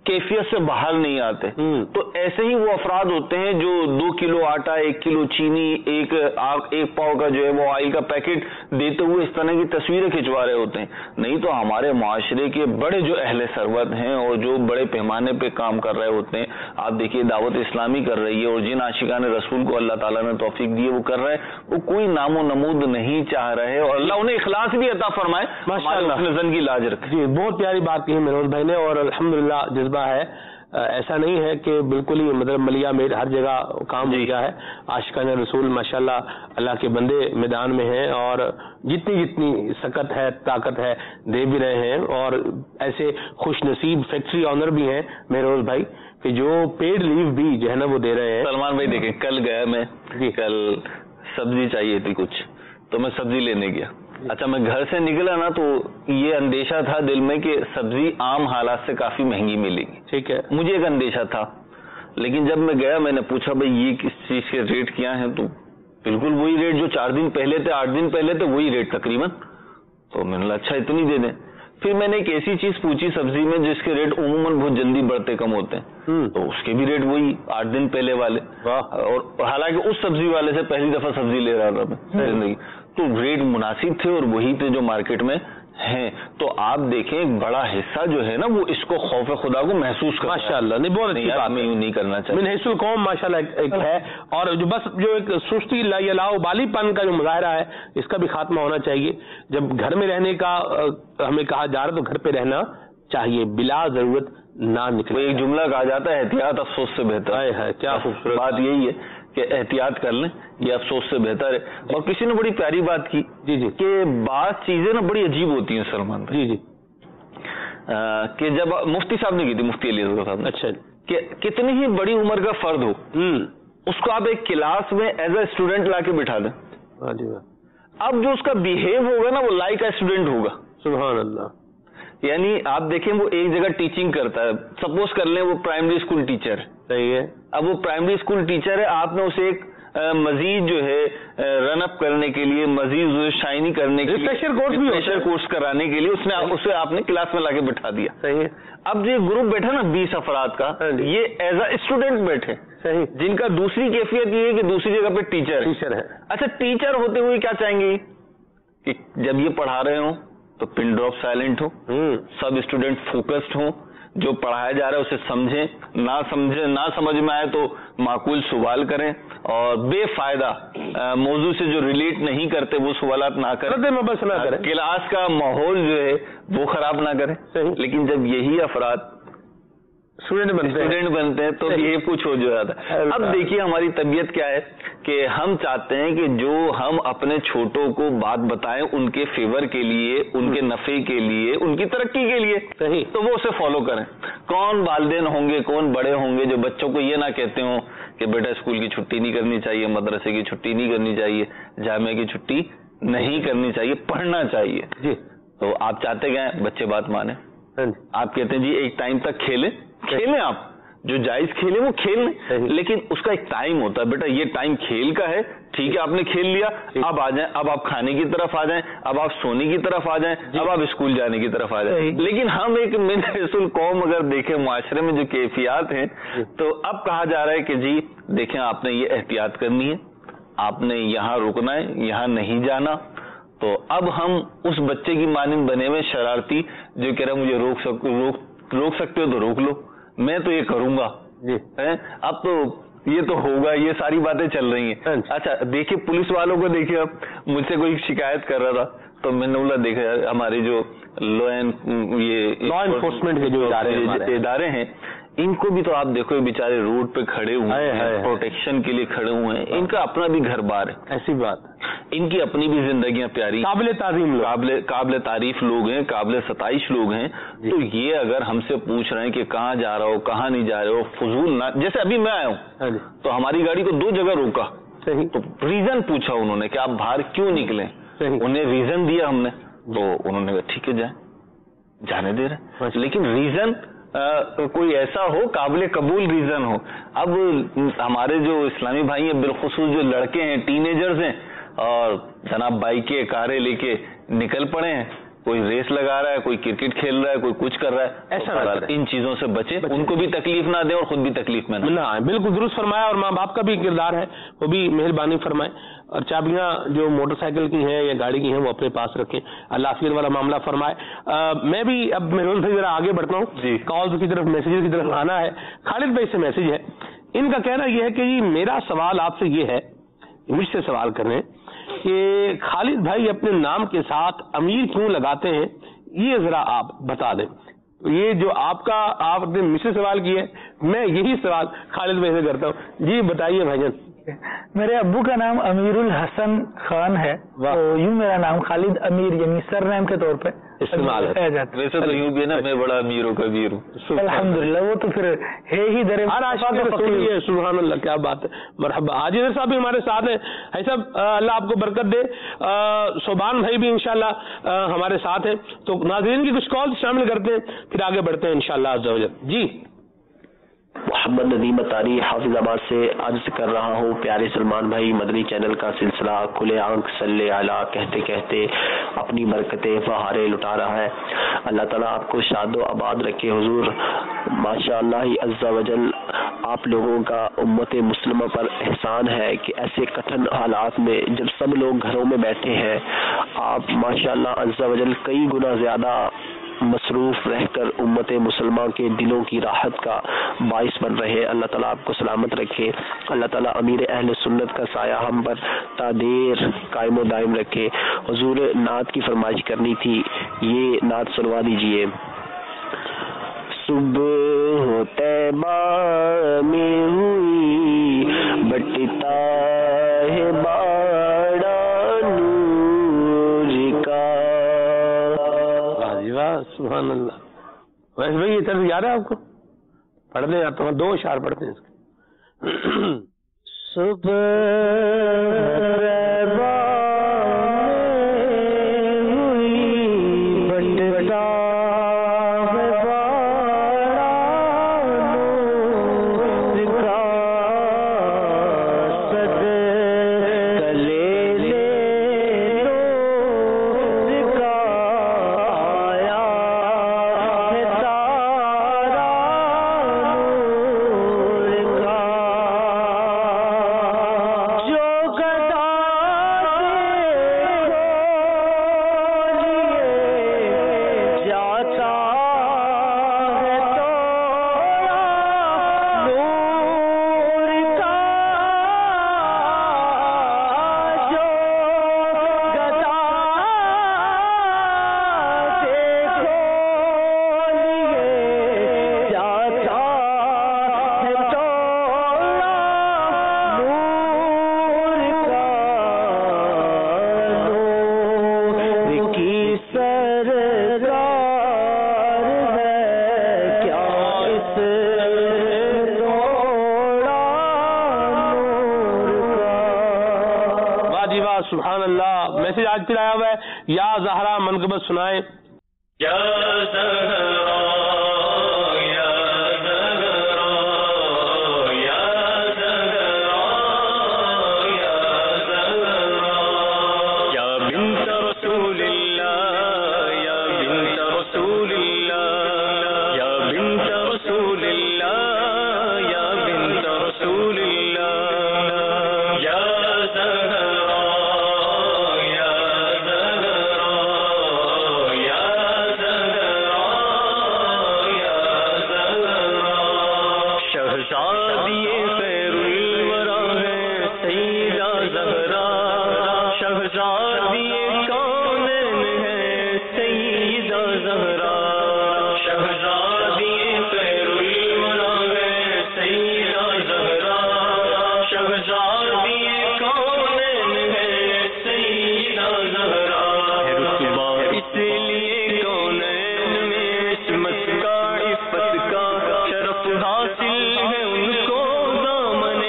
कैफियत से बाहर नहीं आते। तो ऐसे ही वो अफराद होते हैं जो 2 किलो आटा, 1 किलो चीनी, एक पाव का जो है वो ऑयल का पैकेट देते हुए इस तरह की तस्वीरें खिंचवा रहे होते हैं। नहीं तो हमारे माशरे के बड़े जो अहले सरवत हैं और जो बड़े पैमाने पे काम कर रहे होते हैं, आप देखिए दावत इस्लामी कर रही है और जिन आशिकान रसूल को अल्लाह ताला ने तौफीक दी है वो कर रहे हैं, वो कोई नामो नमूद नहीं चाह रहे और अल्लाह उन्हें इखलास भी अता फरमाए, हमारे जन की लाज रखे। जी, बहुत प्यारी बात की है मेरोज भाई ने, और अल्हम्दुलिल्लाह जज्बा है। ऐसा नहीं है कि बिल्कुल ही मतलब मलिया मेड हर जगह काम हो गया है। आशिकान रसूल माशाल्लाह अल्लाह के बंदे मैदान में हैं और जितनी जितनी सकत है, ताकत है, दे भी रहे हैं। और ऐसे खुश नसीब फैक्ट्री ऑनर भी हैं मेरोज भाई कि जो पेड लीव भी जो है ना वो दे रहे हैं। सलमान भाई देखें, कल गया मैं, कल सब्जी चाहिए थी कुछ, तो मैं सब्जी लेने गया। अच्छा, मैं घर से निकला ना तो ये अंदेशा था दिल में कि सब्जी आम हालात से काफी महंगी मिलेगी। ठीक है, मुझे एक अंदेशा था, लेकिन जब मैं गया मैंने पूछा भाई ये किस चीज के रेट क्या हैं, तो बिल्कुल वही रेट जो 4 दिन पहले थे, 8 दिन पहले थे, वही रेट तकरीबन। तो मैंने कहा अच्छा इतनी दे दें। फिर मैंने एक ऐसी चीज पूछी सब्जी में जिसके रेट उमूमन बहुत जल्दी बढ़ते कम होते हैं, तो उसके भी रेट वही 8 दिन पहले वाले। और हालांकि उस सब्जी वाले से पहली दफा सब्जी ले रहा था मैं जिंदगी, तो रेट मुनासिब थे और वही थे जो मार्केट में हैं। तो आप देखें एक बड़ा हिस्सा जो है ना वो इसको खौफ खुदा को महसूस कर माशाल्लाह। नहीं, बहुत अच्छी बात, यूं नहीं करना चाहिए। मिनहिसुल कौम माशाल्लाह एक है, और जो बस जो एक सुस्ती लाओ बालीपन का जो मुजाहरा है इसका भी खात्मा होना चाहिए। जब घर में रहने का हमें कहा जा रहा है तो घर पे रहना चाहिए, बिला जरूरत ना निकले। एक जुमला कहा जाता है एहतियात अफसोस से बेहतर है। क्या खूबसूरत बात यही है कि एहतियात कर लें, ये अफसोस से बेहतर है। और किसी ने बड़ी प्यारी बात की जी कि बात चीजें ना बड़ी अजीब होती हैं सलमान भाई। जी कि जब मुफ्ती साहब ने की थी, मुफ्ती अली साहब ने, अच्छा, कि कितनी ही बड़ी उम्र का फर्द हो उसको आप एक क्लास में एज ए स्टूडेंट लाके बिठा दें, अब जो उसका बिहेव होगा ना वो लाइक अ स्टूडेंट होगा। सुभान अल्लाह। यानी आप देखें वो एक जगह टीचिंग करता है, सपोज कर लें वो प्राइमरी स्कूल टीचर, सही है। अब वो प्राइमरी स्कूल टीचर है, आपने उसे एक मजीद जो है रन अप करने के लिए, मजीद शाइनी करने के लिए, प्रेशर कोर्स कराने के लिए उसे आपने क्लास में लाके बिठा दिया। सही है। अब जो ग्रुप बैठा ना 20 अफराद का, ये एज अ स्टूडेंट बैठे, सही, जिनका दूसरी कैफियत ये है कि दूसरी जगह पे टीचर है। अच्छा, टीचर होते हुए क्या चाहेंगे कि जब ये पढ़ा रहे हो तो पिन ड्रॉप साइलेंट हो, सब स्टूडेंट फोकस्ड हो, जो पढ़ाया जा रहा है उसे समझें, ना समझ में आए तो माकूल सवाल करें, और बेफायदा मौजू से जो रिलेट नहीं करते वो सवालात ना करें, क्लास का माहौल जो है वो खराब ना करें। लेकिन जब यही अफराद स्टूडेंट बनते हैं तो ये कुछ हो जाता है। अब देखिए हमारी तबीयत क्या है कि हम चाहते हैं कि जो हम अपने छोटों को बात बताएं उनके फेवर के लिए, उनके नफे के लिए, उनकी तरक्की के लिए, सही, तो वो उसे फॉलो करें। कौन वालिदैन होंगे, कौन बड़े होंगे जो बच्चों को ये ना कहते हो कि बेटा स्कूल की छुट्टी नहीं करनी चाहिए, मदरसे की छुट्टी नहीं करनी चाहिए, जामिया की छुट्टी नहीं करनी चाहिए, पढ़ना चाहिए जी। तो आप चाहते क्या है बच्चे बात माने, आप कहते हैं जी एक टाइम तक खेलें, आप जो जायज खेले वो खेल, लेकिन उसका एक टाइम होता है, बेटा ये टाइम खेल का है, ठीक है आपने खेल लिया, अब आ जाएं, अब आप खाने की तरफ आ जाएं, अब आप सोने की तरफ आ जाएं, अब आप स्कूल जाने की तरफ आ जाएं। लेकिन हम एक मिनहिसुल कौम अगर देखें माशरे में जो कैफियत हैं, तो अब कहा जा रहा है कि जी देखें आपने ये एहतियात करनी है, आपने यहाँ रुकना है, यहाँ नहीं जाना। तो अब हम उस बच्चे की मानिंद बने हुए शरारती जो कह रहा मुझे रोक सकते हो तो रोक लो, मैं तो ये करूंगा जी है, अब तो ये तो होगा, ये सारी बातें चल रही हैं। अच्छा देखिए पुलिस वालों को देखिए, अब मुझसे कोई शिकायत कर रहा था तो मैंने बोला देखा हमारे जो लॉ एनफोर्समेंट के जो इदारे हैं इनको भी तो आप देखो बेचारे रोड पे खड़े हुए हैं, प्रोटेक्शन के लिए खड़े हुए हैं, इनका अपना भी घर बार है, ऐसी बात, इनकी अपनी भी जिंदगियां प्यारी, काबिल तारीफ लोग हैं, काबिल सताइश लोग हैं। तो ये अगर हमसे पूछ रहे हैं कि कहाँ जा रहे हो, कहाँ नहीं जा रहे हो, फजूल ना, जैसे अभी मैं आया हूँ तो हमारी गाड़ी को 2 जगह रोका, तो रीजन पूछा उन्होंने कि आप बाहर क्यों निकले, उन्हें रीजन दिया हमने, तो उन्होंने कहा ठीक है जाने दे रहे, लेकिन रीजन कोई ऐसा हो काबिल कबूल रीजन हो। अब हमारे जो इस्लामी भाई हैं बिलखुसूस जो लड़के हैं, टीनेजर्स हैं, और जनाब बाइकें कारें लेके निकल पड़े हैं, کوئی ریس لگا رہا ہے، کوئی کرکٹ کھیل رہا ہے، کوئی کچھ کر رہا ہے، ایسا نہ کریں، ان چیزوں سے بچے، ان کو بھی تکلیف نہ دیں اور خود بھی تکلیف میں نہ آئے. بالکل درست فرمایا. اور ماں باپ کا بھی کردار ہے، وہ بھی مہربانی فرمائیں. اور چابیاں جو موٹر سائیکل کی ہیں یا گاڑی کی ہیں وہ اپنے پاس رکھیں. اللہ عافیت والا معاملہ فرمائے. میں بھی اب محروز بھائی ذرا آگے بڑھتا ہوں جی، کالز کی طرف، میسیجز کی طرف آنا ہے. خالد بھائی سے میسج ہے، ان کا کہنا یہ ہے کہ جی میرا سوال آپ سے یہ ہے، مجھ سے سوال کر رہے ہیں کہ خالد بھائی اپنے نام کے ساتھ امیر کیوں لگاتے ہیں، یہ ذرا آپ بتا دیں. یہ جو آپ نے مجھ سے سوال کیا ہے، میں یہی سوال خالد بھائی سے کرتا ہوں. جی بتائیے بھائی جان. میرے ابو کا نام امیر الحسن خان ہے، تو یوں میرا نام خالد امیر یعنی سر نیم کے طور پہ استعمال ہے. ویسے تو یوں بھی نا میں بڑا امیر ہوں کبیر ہوں. الحمدللہ، وہ تو پھر ہے ہی در سبحان اللہ، کیا بات ہے. مرحبا. حاجی صاحب بھی ہمارے ساتھ ہیں. حاجی صاحب اللہ آپ کو برکت دے. صوبان بھائی بھی انشاءاللہ ہمارے ساتھ ہیں. تو ناظرین کی کچھ کال شامل کرتے ہیں، پھر آگے بڑھتے ہیں انشاءاللہ عز و جل. جی محمد ندیم اتاری حافظ آباد سے عرض کر رہا ہوں، پیارے سلمان بھائی، مدنی چینل کا سلسلہ کھلے آنکھ صلی علی کہتے کہتے اپنی برکتیں بہاریں لٹا رہا ہے. اللہ تعالیٰ آپ کو شاد و آباد رکھے. حضور ماشاء اللہ عز و جل آپ لوگوں کا امت مسلمہ پر احسان ہے کہ ایسے کٹھن حالات میں جب سب لوگ گھروں میں بیٹھے ہیں، آپ ماشاء اللہ عز و جل کئی گنا زیادہ مصروف رہ کر امت مسلمہ کے دلوں کی راحت کا باعث بن رہے ہیں. اللہ تعالیٰ آپ کو سلامت رکھے. اللہ تعالیٰ امیر اہل سنت کا سایہ ہم پر تا دیر قائم و دائم رکھے. حضور نعت کی فرمائش کرنی تھی، یہ نعت سنوا دیجئے. صبح طیبہ میں ہوئی بٹتا ہے باڑا نور کا. سبحان اللہ. ویسے بھائی یہ طرز یاد ہے آپ کو؟ پڑھنے جاتا ہوں، 2 اشعار پڑھتے ہیں اس کے. صبح سبحان اللہ. میسج آج پھر آیا ہوا ہے، یا زہرا منقبت سنائیں. یا زہرا یا زہرا یا زہرا یا زہرا یا بنت رسول اللہ یا بنت رسول اللہ یا بنت رسول اللہ یا بنت رسول اللہ یا زہرا حاصل ہے ان کو دامن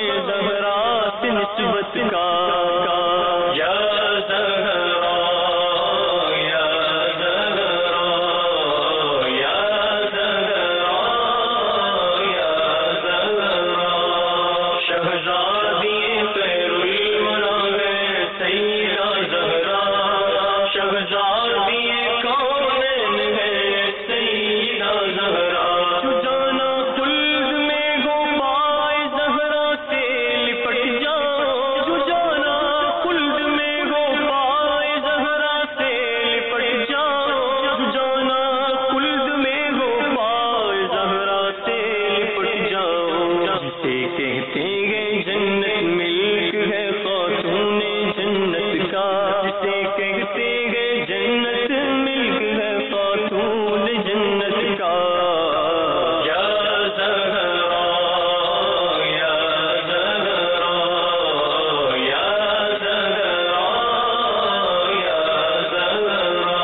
جسے کہتے گئے جنت ملک ہے خاتون جنت کا، جسے کہتے گئے جنت ملک ہے خاتون جنت کا، یا زہرا یا زہرا یا زہرا یا زہرا،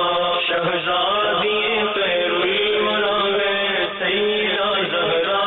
شہزادی خیر الورا ہے سیدہ زہرا،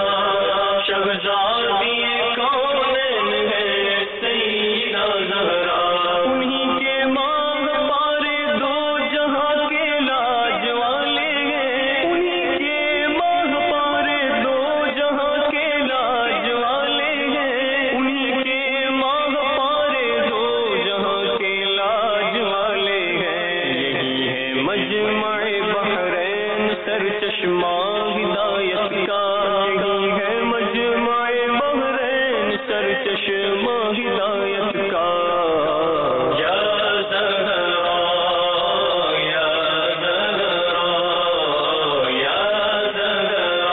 شہزادی کونین ہے سیدہ زہرا، انہی کے ماہ پارے دو جہاں کے لاج والے ہیں، انہی کے ماہ پارے دو جہاں کے لاج والے ہیں، انہی کے ماہ پارے دو جہاں کے لاج والے ہیں، یہی ہے مجمع بحرین سر چشمہ ہدایت کا، یہی ہے مجمع بحرین سر چشمہ ہدایت کا، یا زہرا یا زہرا یا زہرا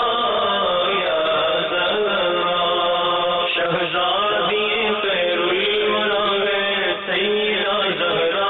یا زہرا، شہزادی خیر الورا ہے سیدہ زہرا،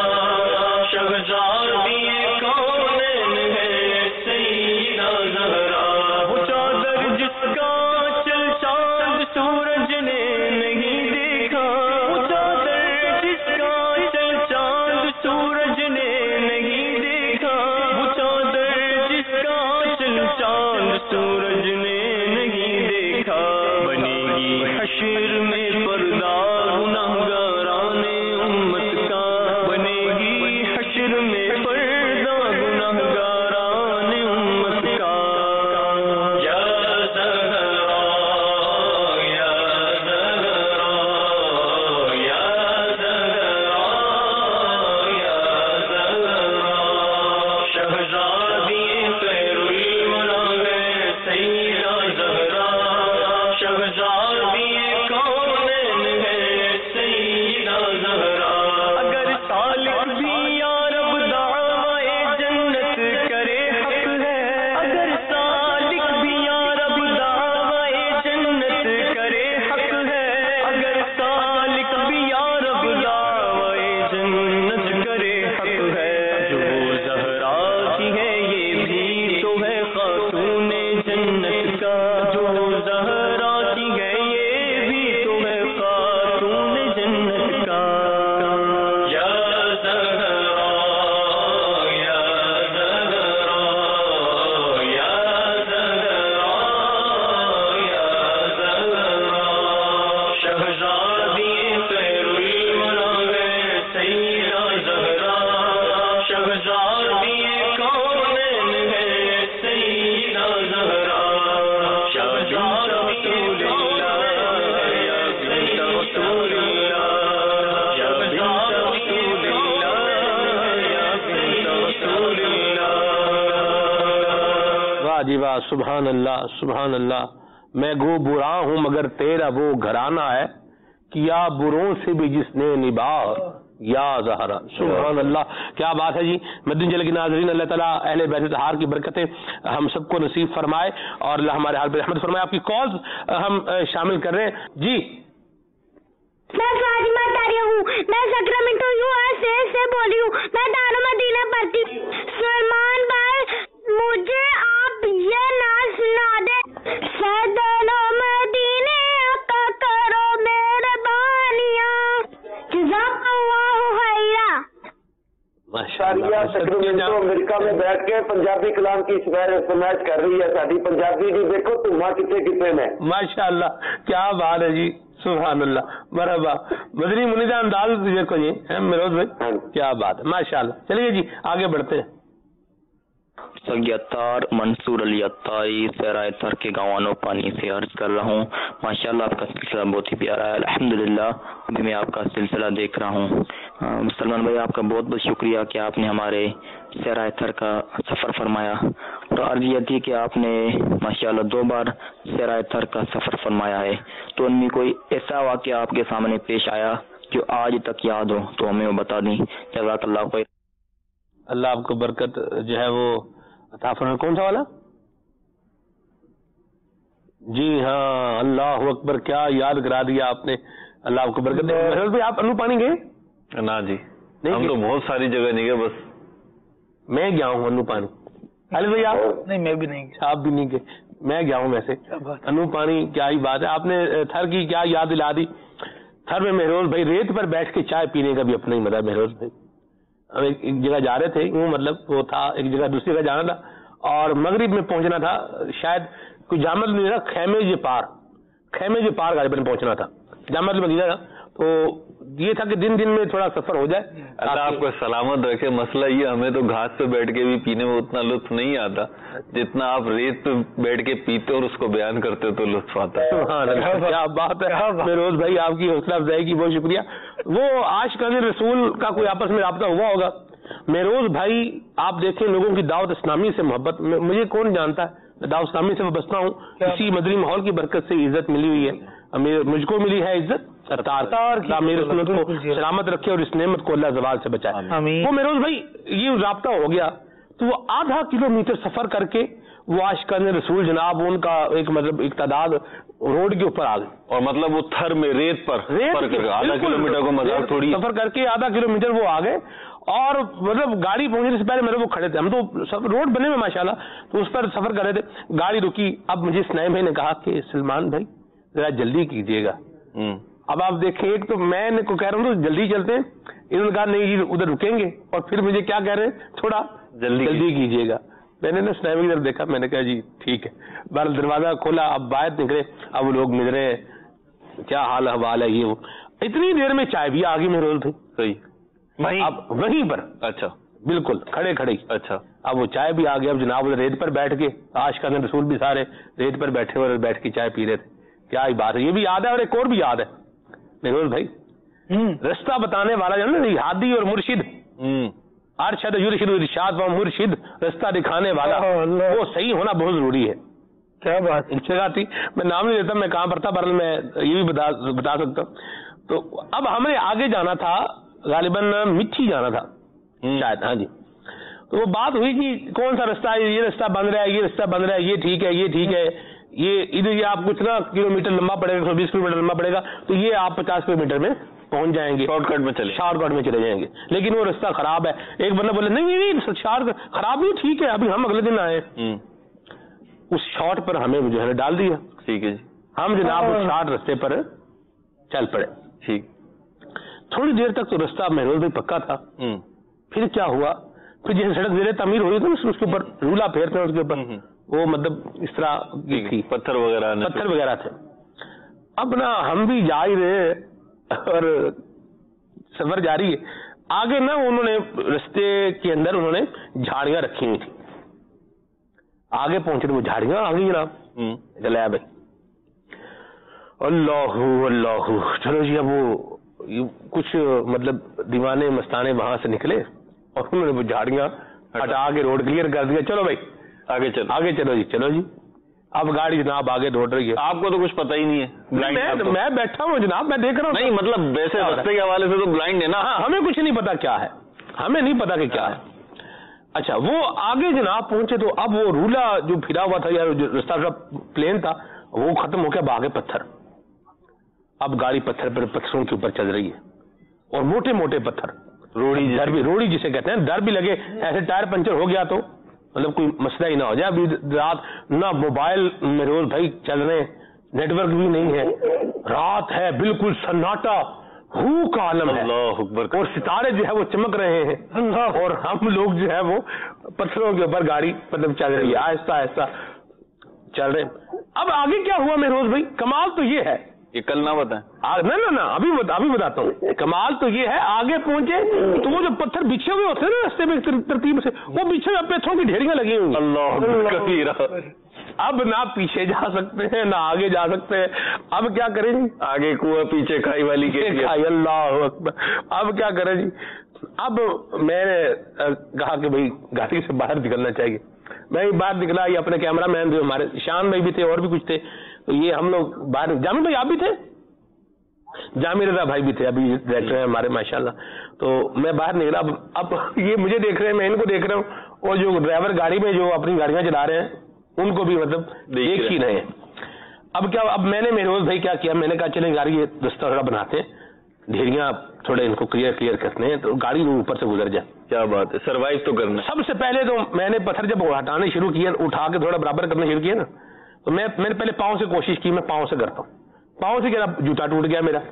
شہزادی کونین ہے سیدہ زہرا، وہ چادر جس کا چل چاند سورج نے نہیں دیکھا، وہ چادر جس کا چل چاند سورج نے نہیں دیکھا، وہ چادر جس کا چل چاند سورج نے نہیں دیکھا، بنے گی حشر میں پردہ گنہگاران امت کا، بنے گی حشر میں پردہ گنہگاران امت کا، یا زہرا یا زہرا یا زہرا یا زہرا، شہزادی خیر الورا ہے سیدہ زہرا، شہزادی کونین ہے سیدہ زہرا، اگر سالک بھی یارب دعوی جنت کرے حق ہے، اگر سالک بھی یارب دعوی جنت کرے حق ہے، اگر سالک بھی یارب دعوی جنت کرے حق ہے، جو زہرا کی ہے یہ بھی تو ہے خاتون جنت کا، جو زہرا کی ہے یہ بھی تو ہے خاتون جنت کا، یا زہرا یا زہرا یا زہرا یا زہرا، شہزادی خیر الورا ہے سیدہ زہرا، شہزادی کونین ہے سیدہ زہرا، یا بنت رسول اللہ یا بنت رسول اللہ یا بنت رسول اللہ یا بنت رسول اللہ۔ واہ جی واہ، سبحان اللہ سبحان اللہ، میں گو برا ہوں مگر تیرا وہ گھرانہ ہے، کیا بروں سے بھی جس نے نباہ یا زہرا، سبحان اللہ، کیا بات ہے جی۔ مدنی چینل کے ناظرین، اللہ تعالیٰ اہل بیت اطہار کی برکتیں ہم سب کو نصیب فرمائے اور اللہ ہمارے حال پہ رحمت فرمائے۔ آپ کی کالز ہم شامل کر رہے ہیں جی۔ میں فاطمہ طاہرہ ہوں، میں سیکرامنٹو USA سے بول رہی ہوں، میں دارالمدینہ پڑھتی ہوں۔ سلیمان بھائی مجھے آپ یہ نعت سنا دیں، سیدنا مدینے کا کرو مہربانیاں، جزاک اللہ خیرا۔ شاریہ سیکرامنٹو امریکہ میں بیٹھ کے پنجابی کلام کی سماعت کر رہی ہے، ساری پنجابی دی دیکھو تمہاں کتنے کتنے میں، ماشاء اللہ، کیا بات ہے جی، سبحان اللہ، مرحبا، مدنی منیدہ انداز دیکھو جی میروز بھائی، کیا بات ہے، ماشاء اللہ۔ چلیے جی آگے بڑھتے ہیں۔ سگی اتار منصور علی اتاری سیرائے تر کے گاوانوں پانی سے عرض کر رہا ہوں، ماشاءاللہ آپ کا سلسلہ بہت ہی پیارا ہے، الحمدللہ ابھی میں آپ کا سلسلہ دیکھ رہا ہوں۔ مسلمان بھائی آپ کا بہت بہت شکریہ کہ آپ نے ہمارے سیرائے تر کا سفر فرمایا، اور عرض یہ تھی کہ آپ نے ماشاءاللہ 2 بار سیرائے تر کا سفر فرمایا ہے، تو ان میں کوئی ایسا واقعہ آپ کے سامنے پیش آیا جو آج تک یاد ہو تو ہمیں وہ بتا دیں، جزاک اللہ خیر۔ اللہ آپ کو برکت جو ہے وہ عطا فرمائے۔ کون سا والا جی ہاں، اللہ اکبر، کیا یاد کرا دیا آپ نے، اللہ کو برکت دے۔ محروز بھائی آپ انو پانی گئے؟ نا جی، ہم تو بہت ساری جگہ نہیں گئے، بس میں گیا ہوں انو پانی۔ علی بھائی آپ؟ نہیں میں بھی نہیں گیا۔ آپ بھی نہیں گئے، میں گیا ہوں ویسے انو پانی۔ کیا ہی بات ہے، آپ نے تھر کی کیا یاد دلا دی۔ تھر میں محروز بھائی ریت پر بیٹھ کے چائے پینے کا بھی اپنا ہی مزہ ہے محروز بھائی۔ ہم ایک جگہ جا رہے تھے، یوں مطلب وہ تھا ایک جگہ دوسری جگہ جانا تھا اور مغرب میں پہنچنا تھا، شاید کوئی جامع نہیں تھا، خیمے جی پار غالباً پہنچنا تھا، جامع مدینہ تھا۔ تو یہ تھا کہ دن دن میں تھوڑا سفر ہو جائے۔ اللہ آپ کو سلامت رکھے۔ مسئلہ یہ ہمیں تو گھاس پہ بیٹھ کے بھی پینے میں اتنا لطف نہیں آتا جتنا آپ ریت پہ بیٹھ کے پیتے اور اس کو بیان کرتے تو لطف آتا ہے۔ کیا بات ہے فیروز بھائی، آپ کی حوصلہ افزائی کی بہت شکریہ۔ وہ عاشقان رسول کا کوئی آپس میں رابطہ ہوا ہوگا۔ مہروز بھائی آپ دیکھیں لوگوں کی دعوت اسلامی سے محبت، مجھے کون جانتا ہے، دعوت اسلامی سے وابستہ ہوں، اسی مدنی ماحول کی برکت سے عزت ملی ہوئی ہے، مجھ کو ملی ہے عزت ستار میرے سنت کو سلامت رکھے اور اس نعمت کو اللہ زوال سے بچائے۔ وہ مہروز بھائی یہ رابطہ ہو گیا تو وہ آدھا کلومیٹر سفر کر کے وہ عاشقان رسول جناب ان کا ایک مطلب ایک تعداد روڈ کے اوپر آ گئی، اور مطلب وہ تھر میں ریت پر آدھا کلومیٹر کو مذاق تھوڑی سفر کر کے آدھا کلومیٹر وہ آ گئے، اور مطلب گاڑی پہنچنے سے پہلے میرے وہ کھڑے تھے، ہم تو روڈ بنے ہوئے ماشاءاللہ، تو اس پر سفر کر رہے تھے، گاڑی رکی۔ اب مجھے سنائم بھائی نے کہا کہ سلمان بھائی ذرا جلدی کیجیے گا۔ اب آپ دیکھیں، ایک تو میں نے کو کہہ رہا ہوں تو جلدی چلتے ہیں، انہوں نے کہا نہیں ادھر رکیں گے، اور پھر مجھے کیا کہہ رہے ہیں تھوڑا جلدی کیجیے گا۔ میں نے سنائم کی طرف دیکھا، میں نے کہا جی ٹھیک ہے، بہرحال دروازہ کھولا، اب باہر نکلے، اب لوگ مل رہے ہیں، کیا حال حوال ہے یہ وہ۔ اتنی دیر میں چائے بھی آ گئی محروز بھائی، صحیح اب وہیں پر، اچھا بالکل کھڑے کھڑے، اچھا اب وہ چائے بھی آ گئی۔ اب جناب ریت پر بیٹھ کے عاشقان رسول بھی سارے ریت پر بیٹھے اور بیٹھ کے چائے پی رہے تھے، کیا ہی بات ہے۔ یہ بھی یاد ہے اور ایک اور بھی یاد ہے محروز بھائی، رستہ بتانے والا جو ہے ہادی اور مرشد، ارشد یرشد ارشاد و مرشد، رستہ دکھانے والا، وہ صحیح ہونا بہت ضروری ہے۔ کیا بات جگہ تھی، میں نام نہیں دیتا میں کہاں پر تھا، پر میں یہ بھی بتا سکتا ہوں۔ تو اب ہمیں آگے جانا تھا، غالباً مٹھی جانا تھا شاید، ہاں جی۔ تو وہ بات ہوئی کہ کون سا رستہ ہے، یہ رستہ بند رہا ہے، یہ رستہ بند رہا ہے، یہ ٹھیک ہے، یہ ٹھیک ہے، یہ ادھر یہ آپ کو اتنا کلومیٹر لمبا پڑے گا، 120 کلومیٹر لمبا پڑے گا، تو یہ آپ 50 کلومیٹر میں پہنچ جائیں گے، شارٹ کٹ میں چلے جائیں گے، لیکن وہ رستہ خراب ہے۔ ایک بندہ بولے نہیں شارٹ خراب نہیں، ٹھیک ہے، ابھی ہم اگلے دن آئے، اس شارٹ پر ہمیں جو ہے ڈال دیا، ٹھیک ہے جی، ہم جناب اس شارٹ رستے پر چل پڑے، ٹھیک۔ تھوڑی دیر تک تو رستہ محروز بھائی پکا تھا، پھر کیا ہوا، پھر جیسے سڑک زیر تعمیر ہو رہی تھی نا، اس کے اوپر رولا پھیرتے ہیں، اس کے اوپر وہ مطلب اس طرح تھی، پتھر وغیرہ تھے۔ اب نا ہم بھی جا ہی رہے اور سفر جاری ہے، آگے نا انہوں نے رستے کے اندر انہوں نے جھاڑیاں رکھی ہوئی تھی، آگے پہنچے تو وہ جھاڑیاں آ گئی جناب، چلے بھائی اللہ اللہ، چلو جی۔ اب وہ کچھ مطلب دیوانے مستانے وہاں سے نکلے اور انہوں نے وہ جھاڑیاں ہٹا کے روڈ کلیئر کر دیا، چلو بھائی آگے چلو جی، چلو جی۔ اب گاڑی جناب آگے دوڑ رہی ہے، آپ کو تو کچھ پتہ ہی نہیں ہے، میں بیٹھا ہوں جناب، میں دیکھ رہا ہوں، نہیں مطلب ویسے راستے کے حوالے سے تو بلائنڈ ہے نا، ہمیں کچھ نہیں پتا کیا ہے، ہمیں نہیں پتا کہ کیا ہے۔ اچھا وہ آگے جناب پہنچے تو اب وہ رولا جو پھرا ہوا تھا یا رستہ پلین تھا وہ ختم ہو گیا، آگے پتھر، اب گاڑی پتھروں کے اوپر چل رہی ہے، اور موٹے موٹے پتھر، روڑی جسے کہتے ہیں، ڈر بھی لگے ایسے ٹائر پنچر ہو گیا تو مطلب کوئی مسئلہ ہی نہ ہو جائے۔ ابھی رات نہ موبائل محروز بھائی چل رہے ہیں، نیٹ ورک بھی نہیں ہے، رات ہے، بالکل سناٹا ہو کا عالم ہے، اور ستارے جو ہے وہ چمک رہے ہیں، اور ہم لوگ جو ہے وہ پتھروں کے اوپر گاڑی مطلب چل رہی ہے، آہستہ آہستہ چل رہے ہیں۔ اب آگے کیا ہوا محروز بھائی، کمال تو یہ ہے، یہ کل نہ بتائیں، نہ ابھی بتاتا ہوں، کمال تو یہ ہے آگے پہنچے تو وہ جو پتھر بچھے ہوئے ہوتے ہیں نا رستے میں ترتیب سے، وہ بچھے ہوئے پتھروں کی ڈھیریاں لگی ہوئی، اللہ، اب نہ پیچھے جا سکتے ہیں نہ آگے جا سکتے ہیں، اب کیا کریں جی، آگے کنواں پیچھے کھائی والی کے کھائی، اللہ اکبر، اب کیا کریں جی۔ اب میں نے کہا کہ بھائی گاڑی سے باہر نکلنا چاہیے، میں باہر نکلا، یہ اپنے کیمرہ مین جو ہمارے شان بھائی بھی تھے اور بھی کچھ تھے، تو یہ ہم لوگ باہر، جامع بھائی آپ بھی تھے، جامع رضا بھائی بھی تھے، ابھی ڈائریکٹر ہیں ہمارے ماشاءاللہ، تو میں باہر نکلا، اب یہ مجھے دیکھ رہے ہیں، میں ان کو دیکھ رہا ہوں، اور جو ڈرائیور گاڑی میں جو اپنی گاڑیاں چلا رہے ہیں ان کو بھی مطلب دیکھ ہی رہے ہیں۔ اب کیا، اب میں نے مہروز بھائی کیا کیا، میں نے کہا چلیں گاڑی یہ دستہ تھوڑا بناتے ہیں، ڈھیریاں تھوڑے ان کو کلیئر کرتے ہیں تو گاڑی اوپر سے گزر جائے. کیا بات ہے، سروائیو تو کرنا. سب سے پہلے تو میں نے پتھر جب ہٹانے شروع کیے، اٹھا کے تھوڑا برابر کرنا شروع کیا نا، تو میں نے پہلے پاؤں سے کوشش کی، میں پاؤں سے کرتا ہوں، پاؤں سے کیا جوتا ٹوٹ گیا میرا.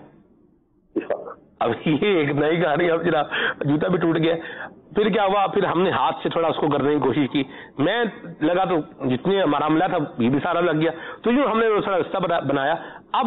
اب یہ ایک نئی کہانی، اب جناب جوتا بھی ٹوٹ گیا. پھر کیا ہوا، پھر ہم نے ہاتھ سے تھوڑا اس کو کرنے کی کوشش کی، میں لگا تو جتنے ہمارا عملہ تھا یہ بھی سارا لگ گیا، تو یوں ہم نے دوسرا رستہ بنایا. اب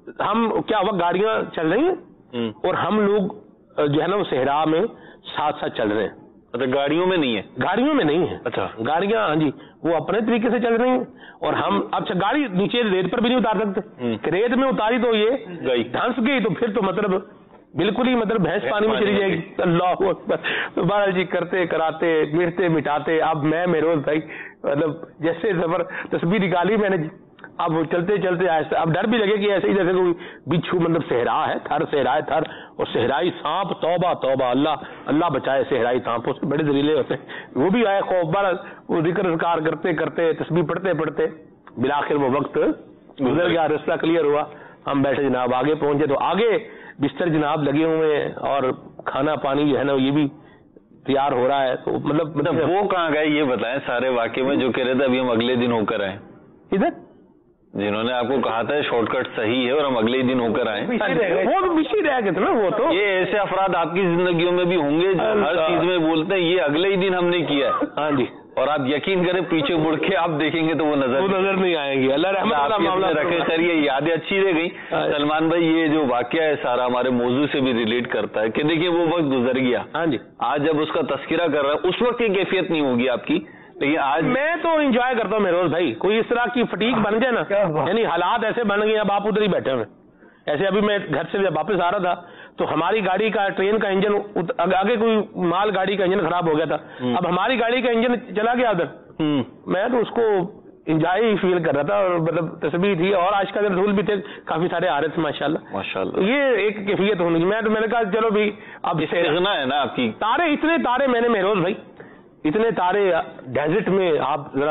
ہم کیا ہوا، گاڑیاں چل رہی ہیں اور ہم لوگ جو ہے نا وہ صحرا میں ساتھ ساتھ چل رہے ہیں. اچھا، گاڑیوں میں نہیں ہے؟ گاڑیوں میں نہیں ہے. اچھا، گاڑیاں ہاں جی وہ اپنے طریقے سے چل رہی ہیں اور ہم اچھا گاڑی نیچے ریت پر بھی نہیں اتار سکتے، ریت میں اتاری تو یہ دھنس گئی تو پھر تو مطلب بالکل ہی مطلب بھینس پانی میں چلی جائے گی. اللہ اکبر. بہرحال جی کرتے کراتے مٹتے مٹاتے اب میں مہروز بھائی مطلب جیسے سفر تصویر نکالی میں نے جی. اب چلتے چلتے آہستہ، اب ڈر بھی لگے کہ ایسے ہی جیسے کوئی بچھو مطلب صحرا ہے، تھر صحرا ہے تھر، اور صحرائی سانپ، توبہ توبہ، اللہ بچائے صحرائی سانپ، اس بڑے زہریلے ہوتے ہیں، وہ بھی آئے خوف. بار وہ ذکر اذکار کرتے کرتے تسبیح پڑھتے پڑھتے بالآخر وہ وقت گزر گیا، رستہ کلیئر ہوا، ہم بیٹھے جناب آگے پہنچے تو آگے بستر جناب لگے ہوئے ہیں اور کھانا پانی جو ہے نا یہ بھی تیار ہو رہا ہے. تو مطلب وہ کہاں گئے یہ بتائیں سارے واقعے میں جو کہہ رہے تھے ابھی ہم اگلے دن ہو کر آئے؟ ادھر جنہوں نے آپ کو کہا تھا شارٹ کٹ صحیح ہے اور ہم اگلے ہی دن ہو کر آئے، وہ بھی پیچھے رہ گئے تھے نا. وہ تو یہ ایسے افراد آپ کی زندگیوں میں بھی ہوں گے جو ہر چیز میں بولتے ہیں یہ اگلے ہی دن ہم نے کیا ہے. ہاں جی، اور آپ یقین کریں پیچھے مڑ کے آپ دیکھیں گے تو وہ نظر نہیں آئیں گے. اللہ رحمت رکھے. خیر یہ یادیں اچھی رہ گئی. سلمان بھائی یہ جو واقعہ ہے سارا ہمارے موضوع سے بھی ریلیٹ کرتا ہے کہ دیکھیے وہ وقت گزر گیا. ہاں جی، آج جب اس کا تذکرہ کر رہا ہے اس وقت کی کیفیت نہیں ہوگی آپ کی، لیکن آج میں تو انجوائے کرتا ہوں مہروز بھائی. کوئی اس طرح کی فٹیک بن جائے نا، یعنی حالات ایسے بن گئے اب آپ ادھر ہی بیٹھے ہوئے. ایسے ابھی میں گھر سے جب واپس آ رہا تھا تو ہماری گاڑی کا ٹرین کا انجن آگے کوئی مال گاڑی کا انجن خراب ہو گیا تھا، اب ہماری گاڑی کا انجن چلا گیا ادھر. میں تو اس کو انجوائے ہی فیل کر رہا تھا اور مطلب تصویر تھی اور آج کا رسول بھی تھے، کافی سارے آ رہے تھے ماشاءاللہ. یہ ایک کیفیت ہونی. میں نے کہا چلو بھی اب استغنا ہے نا آپ کی. تارے اتنے تارے میں نے مہروز بھائی اتنے تارے ڈیزرٹ میں آپ ذرا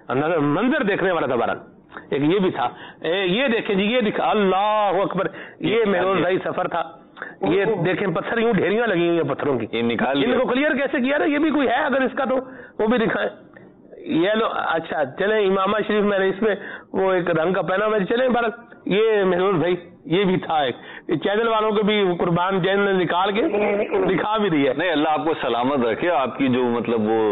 منظر دیکھنے والا تھا. بہرحال ایک یہ بھی تھا، یہ دیکھیں جی، یہ دکھا اللہ اکبر، یہ مہروز بھائی سفر تھا. یہ دیکھیں پتھر یوں ڈھیریاں لگی ہوئی ہیں پتھروں کی، یہ نکال ان کو کلیئر کیسے کیا نا. یہ بھی کوئی ہے اگر اس کا تو وہ بھی دکھائیں. یہ لو اچھا چلیں امامہ شریف میں نے اس میں وہ ایک رنگ کا پہنا میں چلیں. بہرحال یہ مہروز بھائی یہ بھی تھا ایک چینل والوں کے بھی قربان چینل نے نکال کے دکھا بھی دیا. نہیں اللہ آپ کو سلامت رکھے. آپ کی جو مطلب وہ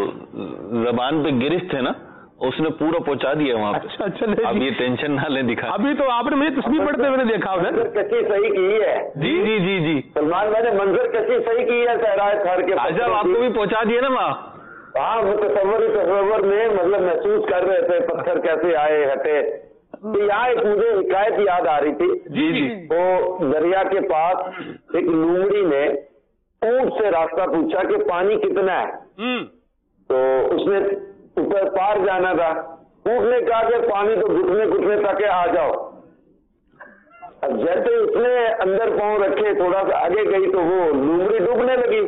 زبان پہ گرفت ہے نا اس نے پورا پہنچا دیا وہاں پہ. اچھا اب یہ ٹینشن نہ لیں. دکھا ابھی تو آپ نے مجھے تصویر پڑھتے ہوئے دیکھا ادھر کسی صحیح کی ہے. جی جی جی جی سلمان بھائی نے منظر کسی صحیح کی ہے صحرائے تھر کے. صاحب آپ کو بھی پہنچا دیا نا وہاں. ہاں وہ تصور میں مطلب محسوس کر رہے تھے پتھر کیسے آئے ہٹے. تو یہاں ایک مجھے حکایت یاد آ رہی تھی. جی جی وہ دریا کے پاس ایک لومڑی نے اونٹ سے راستہ پوچھا کہ پانی کتنا ہے، تو اس نے اوپر پار جانا تھا. اونٹ نے کہا کہ پانی تو گھٹنے تک آ جاؤ. اب جیسے اس نے اندر پاؤں رکھے تھوڑا سا آگے گئی تو وہ لومڑی ڈوبنے لگی.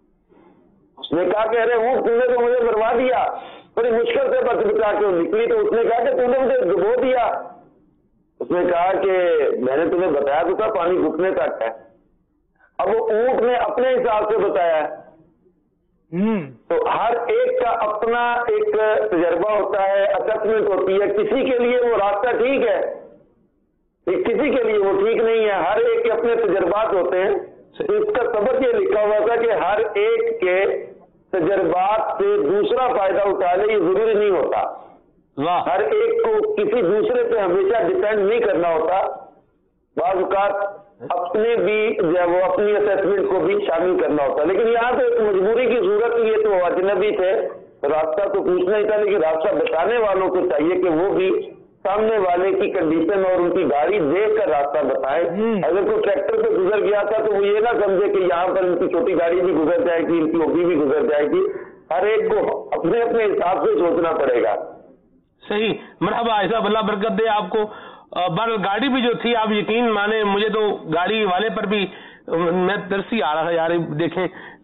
اس نے کہا کہ ارے اونٹ تم نے تو مجھے مروا دیا. بڑی مشکل سے بچ بچا کے نکلی تو اس نے کہا کہ تم نے مجھے ڈبو دیا. اس نے کہا کہ میں نے تمہیں بتایا تو تھا پانی گھٹنے تک ہے. اب وہ اونٹ نے اپنے حساب سے بتایا. تو ہر ایک کا اپنا ایک تجربہ ہوتا ہے، اسسمنٹ ہوتی ہے. کسی کے لیے وہ راستہ ٹھیک ہے، کسی کے لیے وہ ٹھیک نہیں ہے. ہر ایک کے اپنے تجربات ہوتے ہیں. تو اس کا سبق یہ لکھا ہوا تھا کہ ہر ایک کے تجربات سے دوسرا فائدہ اٹھا لے یہ ضروری نہیں ہوتا. ہر ایک کو کسی دوسرے پہ ہمیشہ ڈپینڈ نہیں کرنا ہوتا. بعض اوقات اپنے بھی وہ اپنی اسسمنٹ کو بھی شامل کرنا ہوتا. لیکن یہاں تو ایک مجبوری کی صورت، یہ تو اجنبی تھے، راستہ تو پوچھنا ہی تھا، لیکن راستہ بتانے والوں کو چاہیے کہ وہ بھی سامنے والے کی کنڈیشن اور ان کی گاڑی دیکھ کر راستہ بتائے. اگر کوئی ٹریکٹر سے گزر گیا تھا تو وہ یہ نہ سمجھے کہ یہاں پر ان کی چھوٹی گاڑی بھی گزر جائے گی، ان کی اوپی بھی گزر جائے گی. ہر ایک کو اپنے اپنے حساب سے سوچنا پڑے گا. صحیح. مرحبا ایسا اللہ برکت دے آپ کو. گاڑی بھی جو تھی آپ یقین مانے مجھے تو گاڑی والے پر بھی میں ترسی آ رہا تھا یار. دیکھیں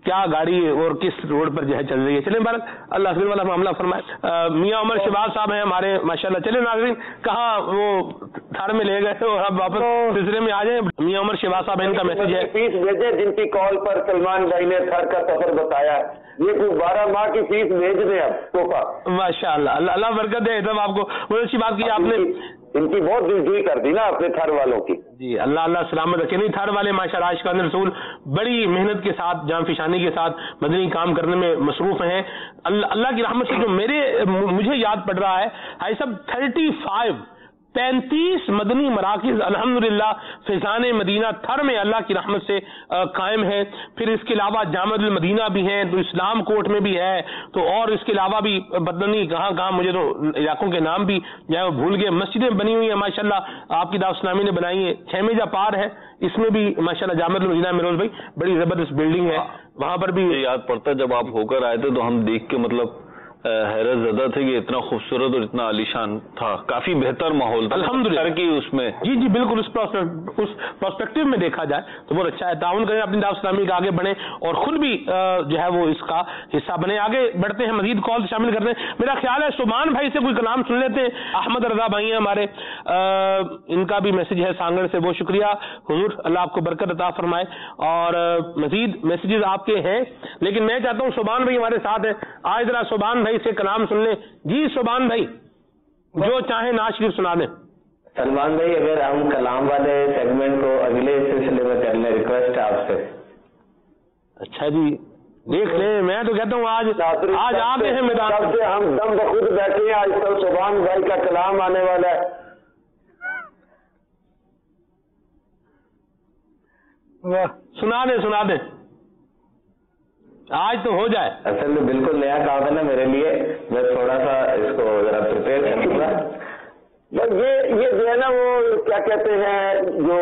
کیا گاڑی اور کس روڈ پر جو ہے چل رہی ہے. چلیں بھارت اللہ حافظ والا معاملہ فرمائے. میاں عمر شہباز صاحب ہیں ہمارے ماشاءاللہ. چلیں ناظرین کہاں وہ تھار میں لے گئے اور اب واپس سلسلے میں آ جائیں. میاں عمر شہباز صاحب ان کا میسج ہے. فیس بھیجے جن کی کال پر سلمان بھائی نے تھر کا سفر بتایا, یہ کوئی 12 ماہ کی فیس بھیج دیں اب توفہ. ماشاء اللہ اللہ برکت دے. تب آپ کو بہت اچھی بات کی آپ نے, ان کی بہت دلجوئی کر دی نا اپنے تھر والوں کی. جی اللہ سلامت رکھے. نہیں تھر والے ماشاءاللہ عاشقان رسول بڑی محنت کے ساتھ جان فشانی کے ساتھ مدنی کام کرنے میں مصروف ہیں. اللہ کی رحمت سے جو مجھے یاد پڑ رہا ہے بھائی صاحب 35 مدنی مراکز الحمدللہ فیضان مدینہ تھر میں اللہ کی رحمت سے قائم ہیں. پھر اس کے علاوہ جامع المدینہ بھی ہیں, تو اسلام کوٹ میں بھی ہے, تو اور اس کے علاوہ بھی بدنی کہاں مجھے تو علاقوں کے نام بھی جو ہے وہ بھول گئے. مسجدیں بنی ہوئی ہیں ماشاءاللہ, آپ کی دعوت اسلامی نے بنائی ہیں. 6 میجا پار ہے, اس میں بھی ماشاءاللہ جامع المدینہ میروز بھائی بڑی زبردست بلڈنگ ہے, وہاں پر بھی یاد پڑتا ہے جب آپ ہو کر آئے تھے تو ہم دیکھ کے مطلب حیرت زدہ تھے کہ اتنا خوبصورت اور اتنا عالیشان تھا. کافی بہتر ماحول تھا الحمدللہ کی اس میں. جی بالکل اس پرسپیکٹو میں دیکھا جائے تو بہت اچھا ہے. تعاون کریں اپنی دعوت اسلامی کا, آگے بڑھیں اور خود بھی جو ہے وہ اس کا حصہ بنے. آگے بڑھتے ہیں, مزید کال شامل کرتے ہیں. میرا خیال ہے سبحان بھائی سے کوئی کلام سن لیتے ہیں. احمد رضا بھائی ہیں ہمارے, ان کا بھی میسج ہے سانگڑ سے. بہت شکریہ حضور, اللہ آپ کو برکت عطا فرمائے. اور مزید میسیجز آپ کے ہیں, لیکن میں چاہتا ہوں سبحان بھائی ہمارے ساتھ ہیں, آج ذرا سبحان بھائی سے کلام سن لیں. جی سبحان بھائی جو چاہیں نعت شریف سنا دیں. سلمان بھائی اگر ہم کلام والے سیگمنٹ کو اگلے سلسلے میں کر لیں, ریکویسٹ ہے آپ سے. اچھا جی دیکھ لیں, میں تو کہتا ہوں آج آگے ہیں میدان سب سے ہم دم بخود بیٹھے ہیں. آج کل سبحان بھائی کا کلام آنے والا ہے. سنا دیں آج تو ہو جائے. اصل میں بالکل نیا کام ہے نا میرے لیے, میں تھوڑا سا اس کو ذرا پریپیئر کروں گا. یہ جو ہے نا وہ کیا کہتے ہیں جو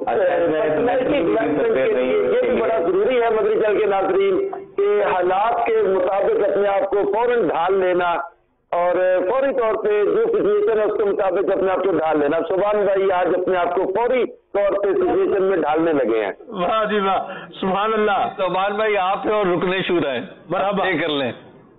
یہ بھی بڑا ضروری ہے مدری چل کے ناظرین کہ حالات کے مطابق اپنے آپ کو فوراً ڈھال لینا اور فوری طور پہ جو سچویشن ہے اس کے مطابق اپنے آپ کو ڈھال لینا. سبحان بھائی آج اپنے آپ کو فوری طور پہ سچویشن میں ڈھالنے لگے ہیں. واہ جی واہ, سبحان اللہ. سبحان بھائی آپ اور رکنے شور ہیں, مرحبا کر لیں.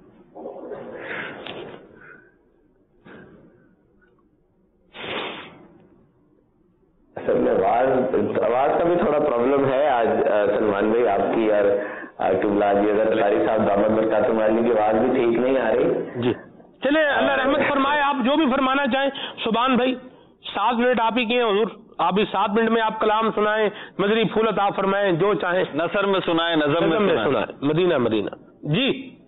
اصل میں آواز کا بھی تھوڑا پرابلم ہے آج سلمان بھائی آپ کی, اور قاری صاحب دامت برکاتہ عالیہ کی آواز بھی ٹھیک نہیں آ رہی. جی چلے اللہ رحمت فرمائے. آپ جو بھی فرمانا چاہیں سبحان بھائی, 7 منٹ آپ ہی کے ہیں حضور, آپ اس 7 منٹ میں آپ کلام سنائیں, مدری پھول عطا فرمائیں, جو چاہیں. نثر میں سنائیں, نظم میں سنائیں. مدینہ جی.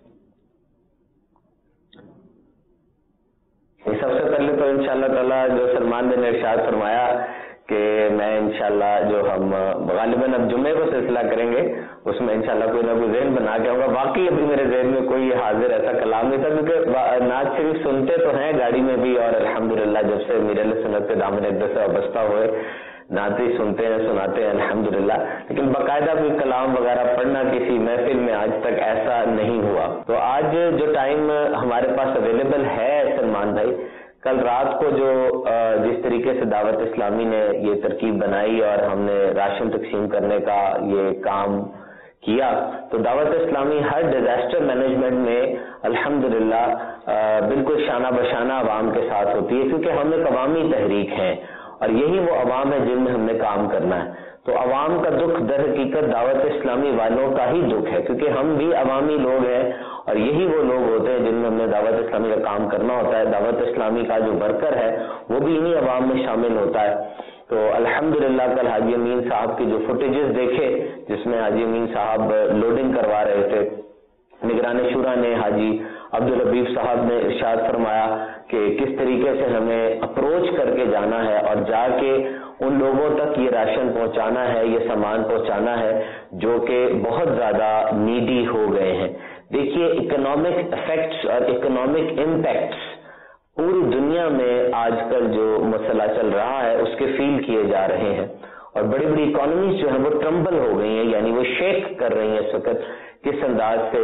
سب سے پہلے تو انشاءاللہ تعالیٰ جو سلمان نے ارشاد فرمایا کہ میں انشاءاللہ جو ہم غالباً اب جمعے کو سلسلہ کریں گے اس میں انشاءاللہ کوئی نہ کوئی ذہن بنا کے آؤں گا. واقعی ابھی میرے ذہن میں کوئی حاضر ایسا کلام نہیں تھا, کیونکہ نعت شریف سنتے تو ہیں گاڑی میں بھی, اور الحمدللہ جب سے میر علیہ سنت کے دامن اقدس سے وابستہ ہوئے نعت ہی سنتے ہیں سناتے ہیں الحمدللہ, لیکن باقاعدہ کوئی کلام وغیرہ پڑھنا کسی محفل میں آج تک ایسا نہیں ہوا. تو آج جو ٹائم ہمارے پاس اویلیبل ہے سلمان بھائی, کل رات کو جو جس طریقے سے دعوت اسلامی نے یہ ترکیب بنائی اور ہم نے راشن تقسیم کرنے کا یہ کام کیا, تو دعوت اسلامی ہر ڈیزاسٹر مینجمنٹ میں الحمدللہ بالکل شانہ بشانہ عوام کے ساتھ ہوتی ہے, کیونکہ ہم ایک عوامی تحریک ہیں اور یہی وہ عوام ہے جن میں ہم نے کام کرنا ہے. تو عوام کا دکھ در حقیقت دعوت اسلامی والوں کا ہی دکھ ہے, کیونکہ ہم بھی عوامی لوگ ہیں اور یہی وہ لوگ ہوتے ہیں جن میں ہم نے دعوت اسلامی کا کام کرنا ہوتا ہے. دعوت اسلامی کا جو ورکر ہے وہ بھی انہی عوام میں شامل ہوتا ہے. تو الحمدللہ کل حاجی امین صاحب کی جو فوٹیجز دیکھے جس میں حاجی امین صاحب لوڈنگ کروا رہے تھے, نگران شورا نے حاجی عبدالربیف صاحب نے ارشاد فرمایا کہ کس طریقے سے ہمیں اپروچ کر کے جانا ہے اور جا کے ان لوگوں تک یہ راشن پہنچانا ہے, یہ سامان پہنچانا ہے جو کہ بہت زیادہ نیڈی ہو گئے ہیں. دیکھیے اکنامک افیکٹس اور اکنامک امپیکٹس پوری دنیا میں آج کل جو مسئلہ چل رہا ہے اس کے فیل کیے جا رہے ہیں, اور بڑی بڑی اکانومیز جو ہیں وہ ٹرمبل ہو گئی ہیں, یعنی وہ شیک کر رہی ہیں اس وقت किस अंदाज से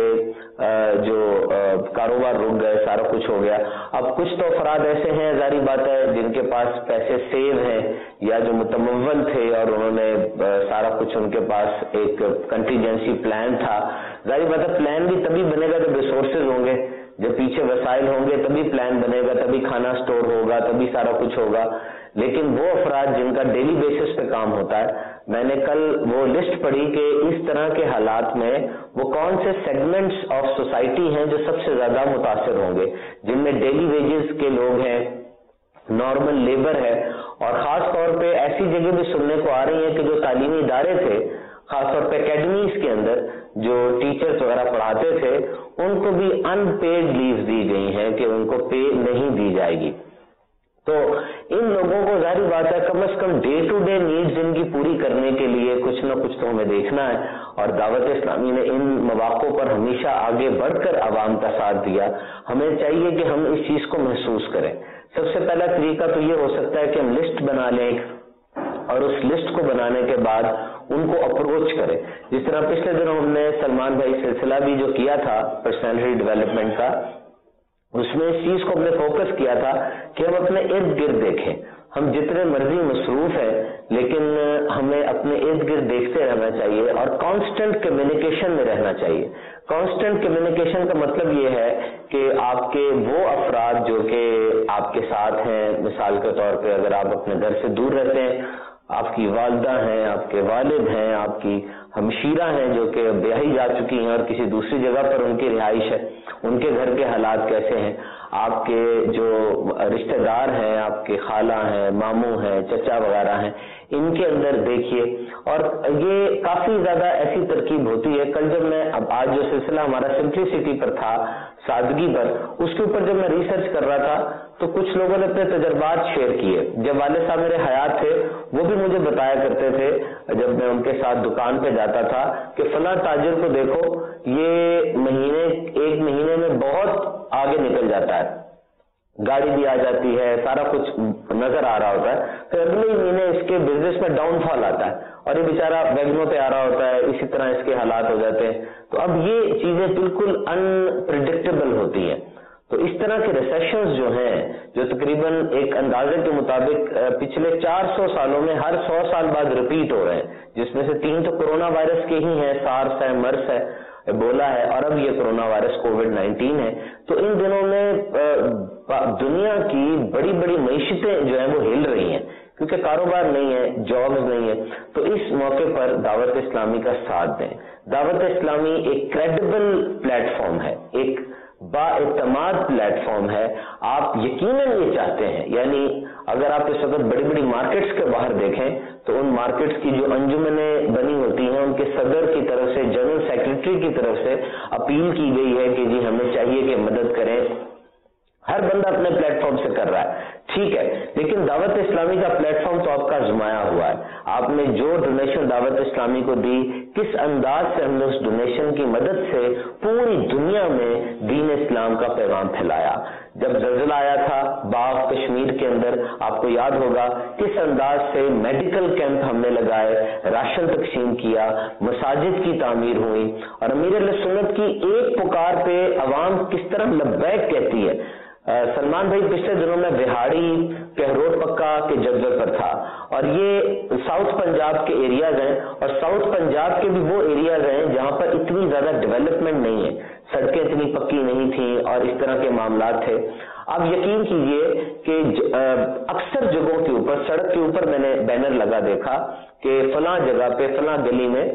जो कारोबार रुक गए, सारा कुछ हो गया। अब कुछ तो अफराद ऐसे हैं, जारी बात है, जिनके पास पैसे सेव हैं या जो मुतमव्वल थे और उन्होंने सारा कुछ, उनके पास एक कंटीजेंसी प्लान था। जारी बात है, प्लान भी तभी बनेगा जब रिसोर्सेज होंगे, जब पीछे वसाइल होंगे, तभी प्लान बनेगा, तभी खाना स्टोर होगा, तभी सारा कुछ होगा। लेकिन वो अफराद जिनका डेली बेसिस पे काम होता है, मैंने कल वो लिस्ट पढ़ी कि इस तरह के हालात में वो कौन से सेगमेंट्स ऑफ सोसाइटी हैं जो सबसे ज्यादा मुतासिर होंगे, जिनमें डेली वेजेस के लोग हैं, नॉर्मल लेबर है, और खास तौर पे ऐसी जगह भी सुनने को आ रही है कि जो तालीमी इदारे थे, खासतौर पे एकेडमीज के अंदर जो टीचर्स वगैरह पढ़ाते थे, उनको भी अनपेड लीव दी गई हैं कि उनको पे नहीं दी जाएगी। तो इन लोगों को जाहिर बात है कम से कम डे टू डे नीड्स इनकी पूरी करने के लिए कुछ ना कुछ तो हमें देखना है, और दावत इस्लामी ने इन मौक़ों पर हमेशा आगे बढ़कर आवाम का साथ दिया। हमें चाहिए कि हम इस चीज को महसूस करें। सबसे पहला तरीका तो ये हो सकता है कि हम लिस्ट बना लें और उस लिस्ट को बनाने के बाद उनको अप्रोच करें। जिस तरह पिछले दिनों हमने सलमान भाई सिलसिला भी जो किया था पर्सनैलिटी डेवलपमेंट का, उसमें इस चीज को हमने फोकस किया था कि हम अपने इर्द गिर्द देखें। हम जितने मर्जी मसरूफ हैं, लेकिन हमें अपने इर्द गिर्द देखते रहना चाहिए और कांस्टेंट कम्युनिकेशन में रहना चाहिए। कांस्टेंट कम्युनिकेशन का मतलब ये है कि आपके वो अफराद जो कि आपके साथ हैं, मिसाल के तौर पे अगर आप अपने घर से दूर रहते हैं, आपकी वालदा हैं, आपके वालिद हैं, आपकी हमशीरा हैं जो कि ब्याही जा चुकी हैं और किसी दूसरी जगह पर उनकी रिहाइश है, उनके घर के हालात कैसे हैं, आपके जो रिश्तेदार हैं, आपके खाला हैं, मामू हैं, चचा वगैरह हैं, इनके अंदर देखिए। और ये काफी ज्यादा ऐसी तरकीब होती है। कल जब मैं, अब आज जो सिलसिला हमारा सिंप्लिसिटी पर था, सादगी पर, उसके ऊपर जब मैं रिसर्च कर रहा था तो कुछ लोगों ने अपने तजर्बात शेयर किए। जब वाले साहब मेरे हयात थे वो भी मुझे बताया करते थे, जब मैं उनके साथ दुकान पे जाता था, कि फला ताजिर को देखो ये एक महीने में बहुत आगे निकल जाता है, गाड़ी भी आ जाती है, सारा कुछ नजर आ रहा होता है, फिर अगले ही महीने इसके बिजनेस में डाउनफॉल आता है और ये बेचारा वैगनों पे आ रहा होता है, इसी तरह इसके हालात हो जाते हैं। तो अब ये चीजें बिल्कुल अनप्रिडिक्टेबल होती हैं। तो इस तरह के रिसेशंस जो हैं, जो तकरीबन एक अंदाजे के मुताबिक पिछले 400 सालों में हर 100 साल बाद रिपीट हो रहे हैं, जिसमें से 3 तो कोरोना वायरस के ही हैं, सार्स है, मर्स है, एबोला है, और अब ये कोरोना वायरस कोविड-19 है। तो इन दिनों में दुनिया की बड़ी बड़ी मईशतें जो है वो हिल रही हैं, क्योंकि कारोबार नहीं है, जॉब्स नहीं है। तो इस मौके पर दावत इस्लामी का साथ दें। दावत इस्लामी एक क्रेडिबल प्लेटफॉर्म है, एक बाएतमाद प्लेटफॉर्म है। आप यकीनन ये चाहते हैं, यानी अगर आप इस वक्त बड़ी बड़ी मार्केट्स के बाहर देखें तो उन मार्केट्स की जो अंजुमनें बनी होती हैं, उनके सदर की तरफ से, जनरल सेक्रेटरी की तरफ से अपील की गई है कि जी हमें चाहिए कि मदद करें। हर बंदा अपने प्लेटफॉर्म से कर रहा है, ठीक है, लेकिन दावत इस्लामी का प्लेटफॉर्म तो आपका आजमाया हुआ है। आपने जो डोनेशन दावत इस्लामी को दी, किस अंदाज से हमने उस डोनेशन की मदद से पूरी दुनिया में दीन इस्लाम का पैगाम फैलाया। जब ज़लज़ला आया था बाग कश्मीर के अंदर, आपको याद होगा किस अंदाज से मेडिकल कैंप हमने लगाए, राशन तकसीम किया, मसाजिद की तामीर हुई, और अमीर अहले सुन्नत की एक पुकार पे अवाम किस तरह लब्बैक कहती है। सलमान भाई पिछले दिनों में बिहाड़ी कहरोट पक्का के जज्बे पर था, और ये साउथ पंजाब के एरियाज हैं, और साउथ पंजाब के भी वो एरियाज हैं जहां पर इतनी ज्यादा डेवलपमेंट नहीं है, सड़कें इतनी पक्की नहीं थी और इस तरह के मामलात थे। अब यकीन कीजिए कि अक्सर जगहों के ऊपर, सड़क के ऊपर मैंने बैनर लगा देखा कि फलां जगह पे, फलां गली में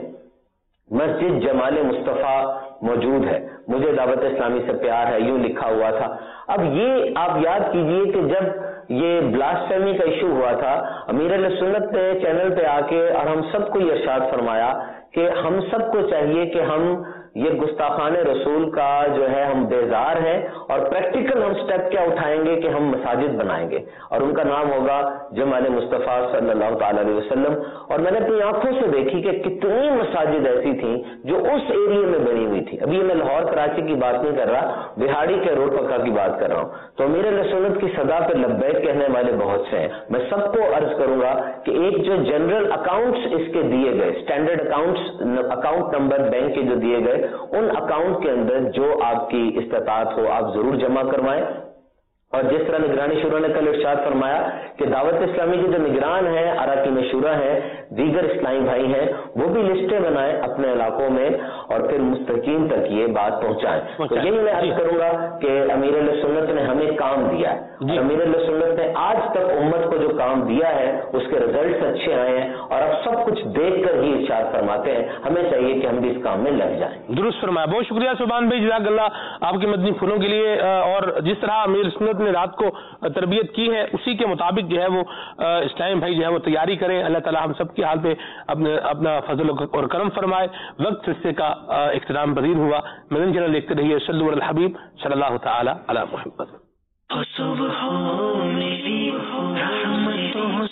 मस्जिद जमाल मुस्तफ़ा मौजूद है, मुझे दावत इस्लामी से प्यार है, यूं लिखा हुआ था। अब ये आप याद कीजिए कि जब ये ब्लास्फेमी का इशू हुआ था, अमीर अहले सुन्नत ने चैनल पे आके और हम सबको ये इरशाद फरमाया कि हम सबको चाहिए कि हम ये गुस्ताखाने रसूल का जो है हम बेजार हैं, और प्रैक्टिकल हम स्टेप क्या उठाएंगे कि हम मसाजिद बनाएंगे, और उनका नाम होगा जमाल मुस्तफ़ा सल्लल्लाहु ताला अलैहि वसल्लम। और मैंने अपनी आंखों से देखी कि कितनी मसाजिद ऐसी थी जो उस एरिया में बनी हुई थी। अभी मैं लाहौर कराची की बात नहीं कर रहा, बिहाड़ी के रोड पक्का की बात कर रहा हूँ। तो अमीर अहले सुन्नत की सदा पे लब्बैक कहने वाले बहुत से हैं। मैं सबको अर्ज करूंगा कि एक जो जनरल अकाउंट्स इसके दिए गए, स्टैंडर्ड अकाउंट नंबर बैंक के जो दिए गए, उन अकाउंट के अंदर जो आपकी इस्तिताअत हो आप जरूर जमा करवाएं। और जिस तरह निगरानी शुरा ने कल इरशाद फरमाया कि दावत इस्लामी के जो निगरान हैं, अराकीन शुरा हैं, दीगर इस्लामी भाई हैं, वो भी लिस्टें बनाएं अपने इलाकों में और फिर मुस्तकीम तक ये बात पहुंचाएं। तो यही मैं अर्ज करूंगा कि अमीर सुन्नत ने हमें काम दिया है, अमीर सुन्नत ने आज तक उम्मत को जो काम दिया है उसके रिजल्ट अच्छे आए हैं और अब सब कुछ देख कर ही इरशाद फरमाते हैं, हमें चाहिए कि हम भी इस काम में लग जाएं। दुरुस्त फरमाया, बहुत शुक्रिया सुभान भाई, जज़ाकल्लाह आपके मदनी फूलों के लिए। और जिस तरह अमीर सुन्नत ने रात को तरबियत की है उसी के मुताबिक जो है वो इस्लामी भाई जो है वो तैयारी करें। अल्लाह ताला हम सब की हाल पे अपना फजल और करम फरमाए। वक्त हिस्से का इख्तिताम पजीर हुआ। मदनी चैनल देखते रहिए। सल्लल्लाहु अलैहि हबीब सल्लल्लाहु तआला अला मुहम्मद।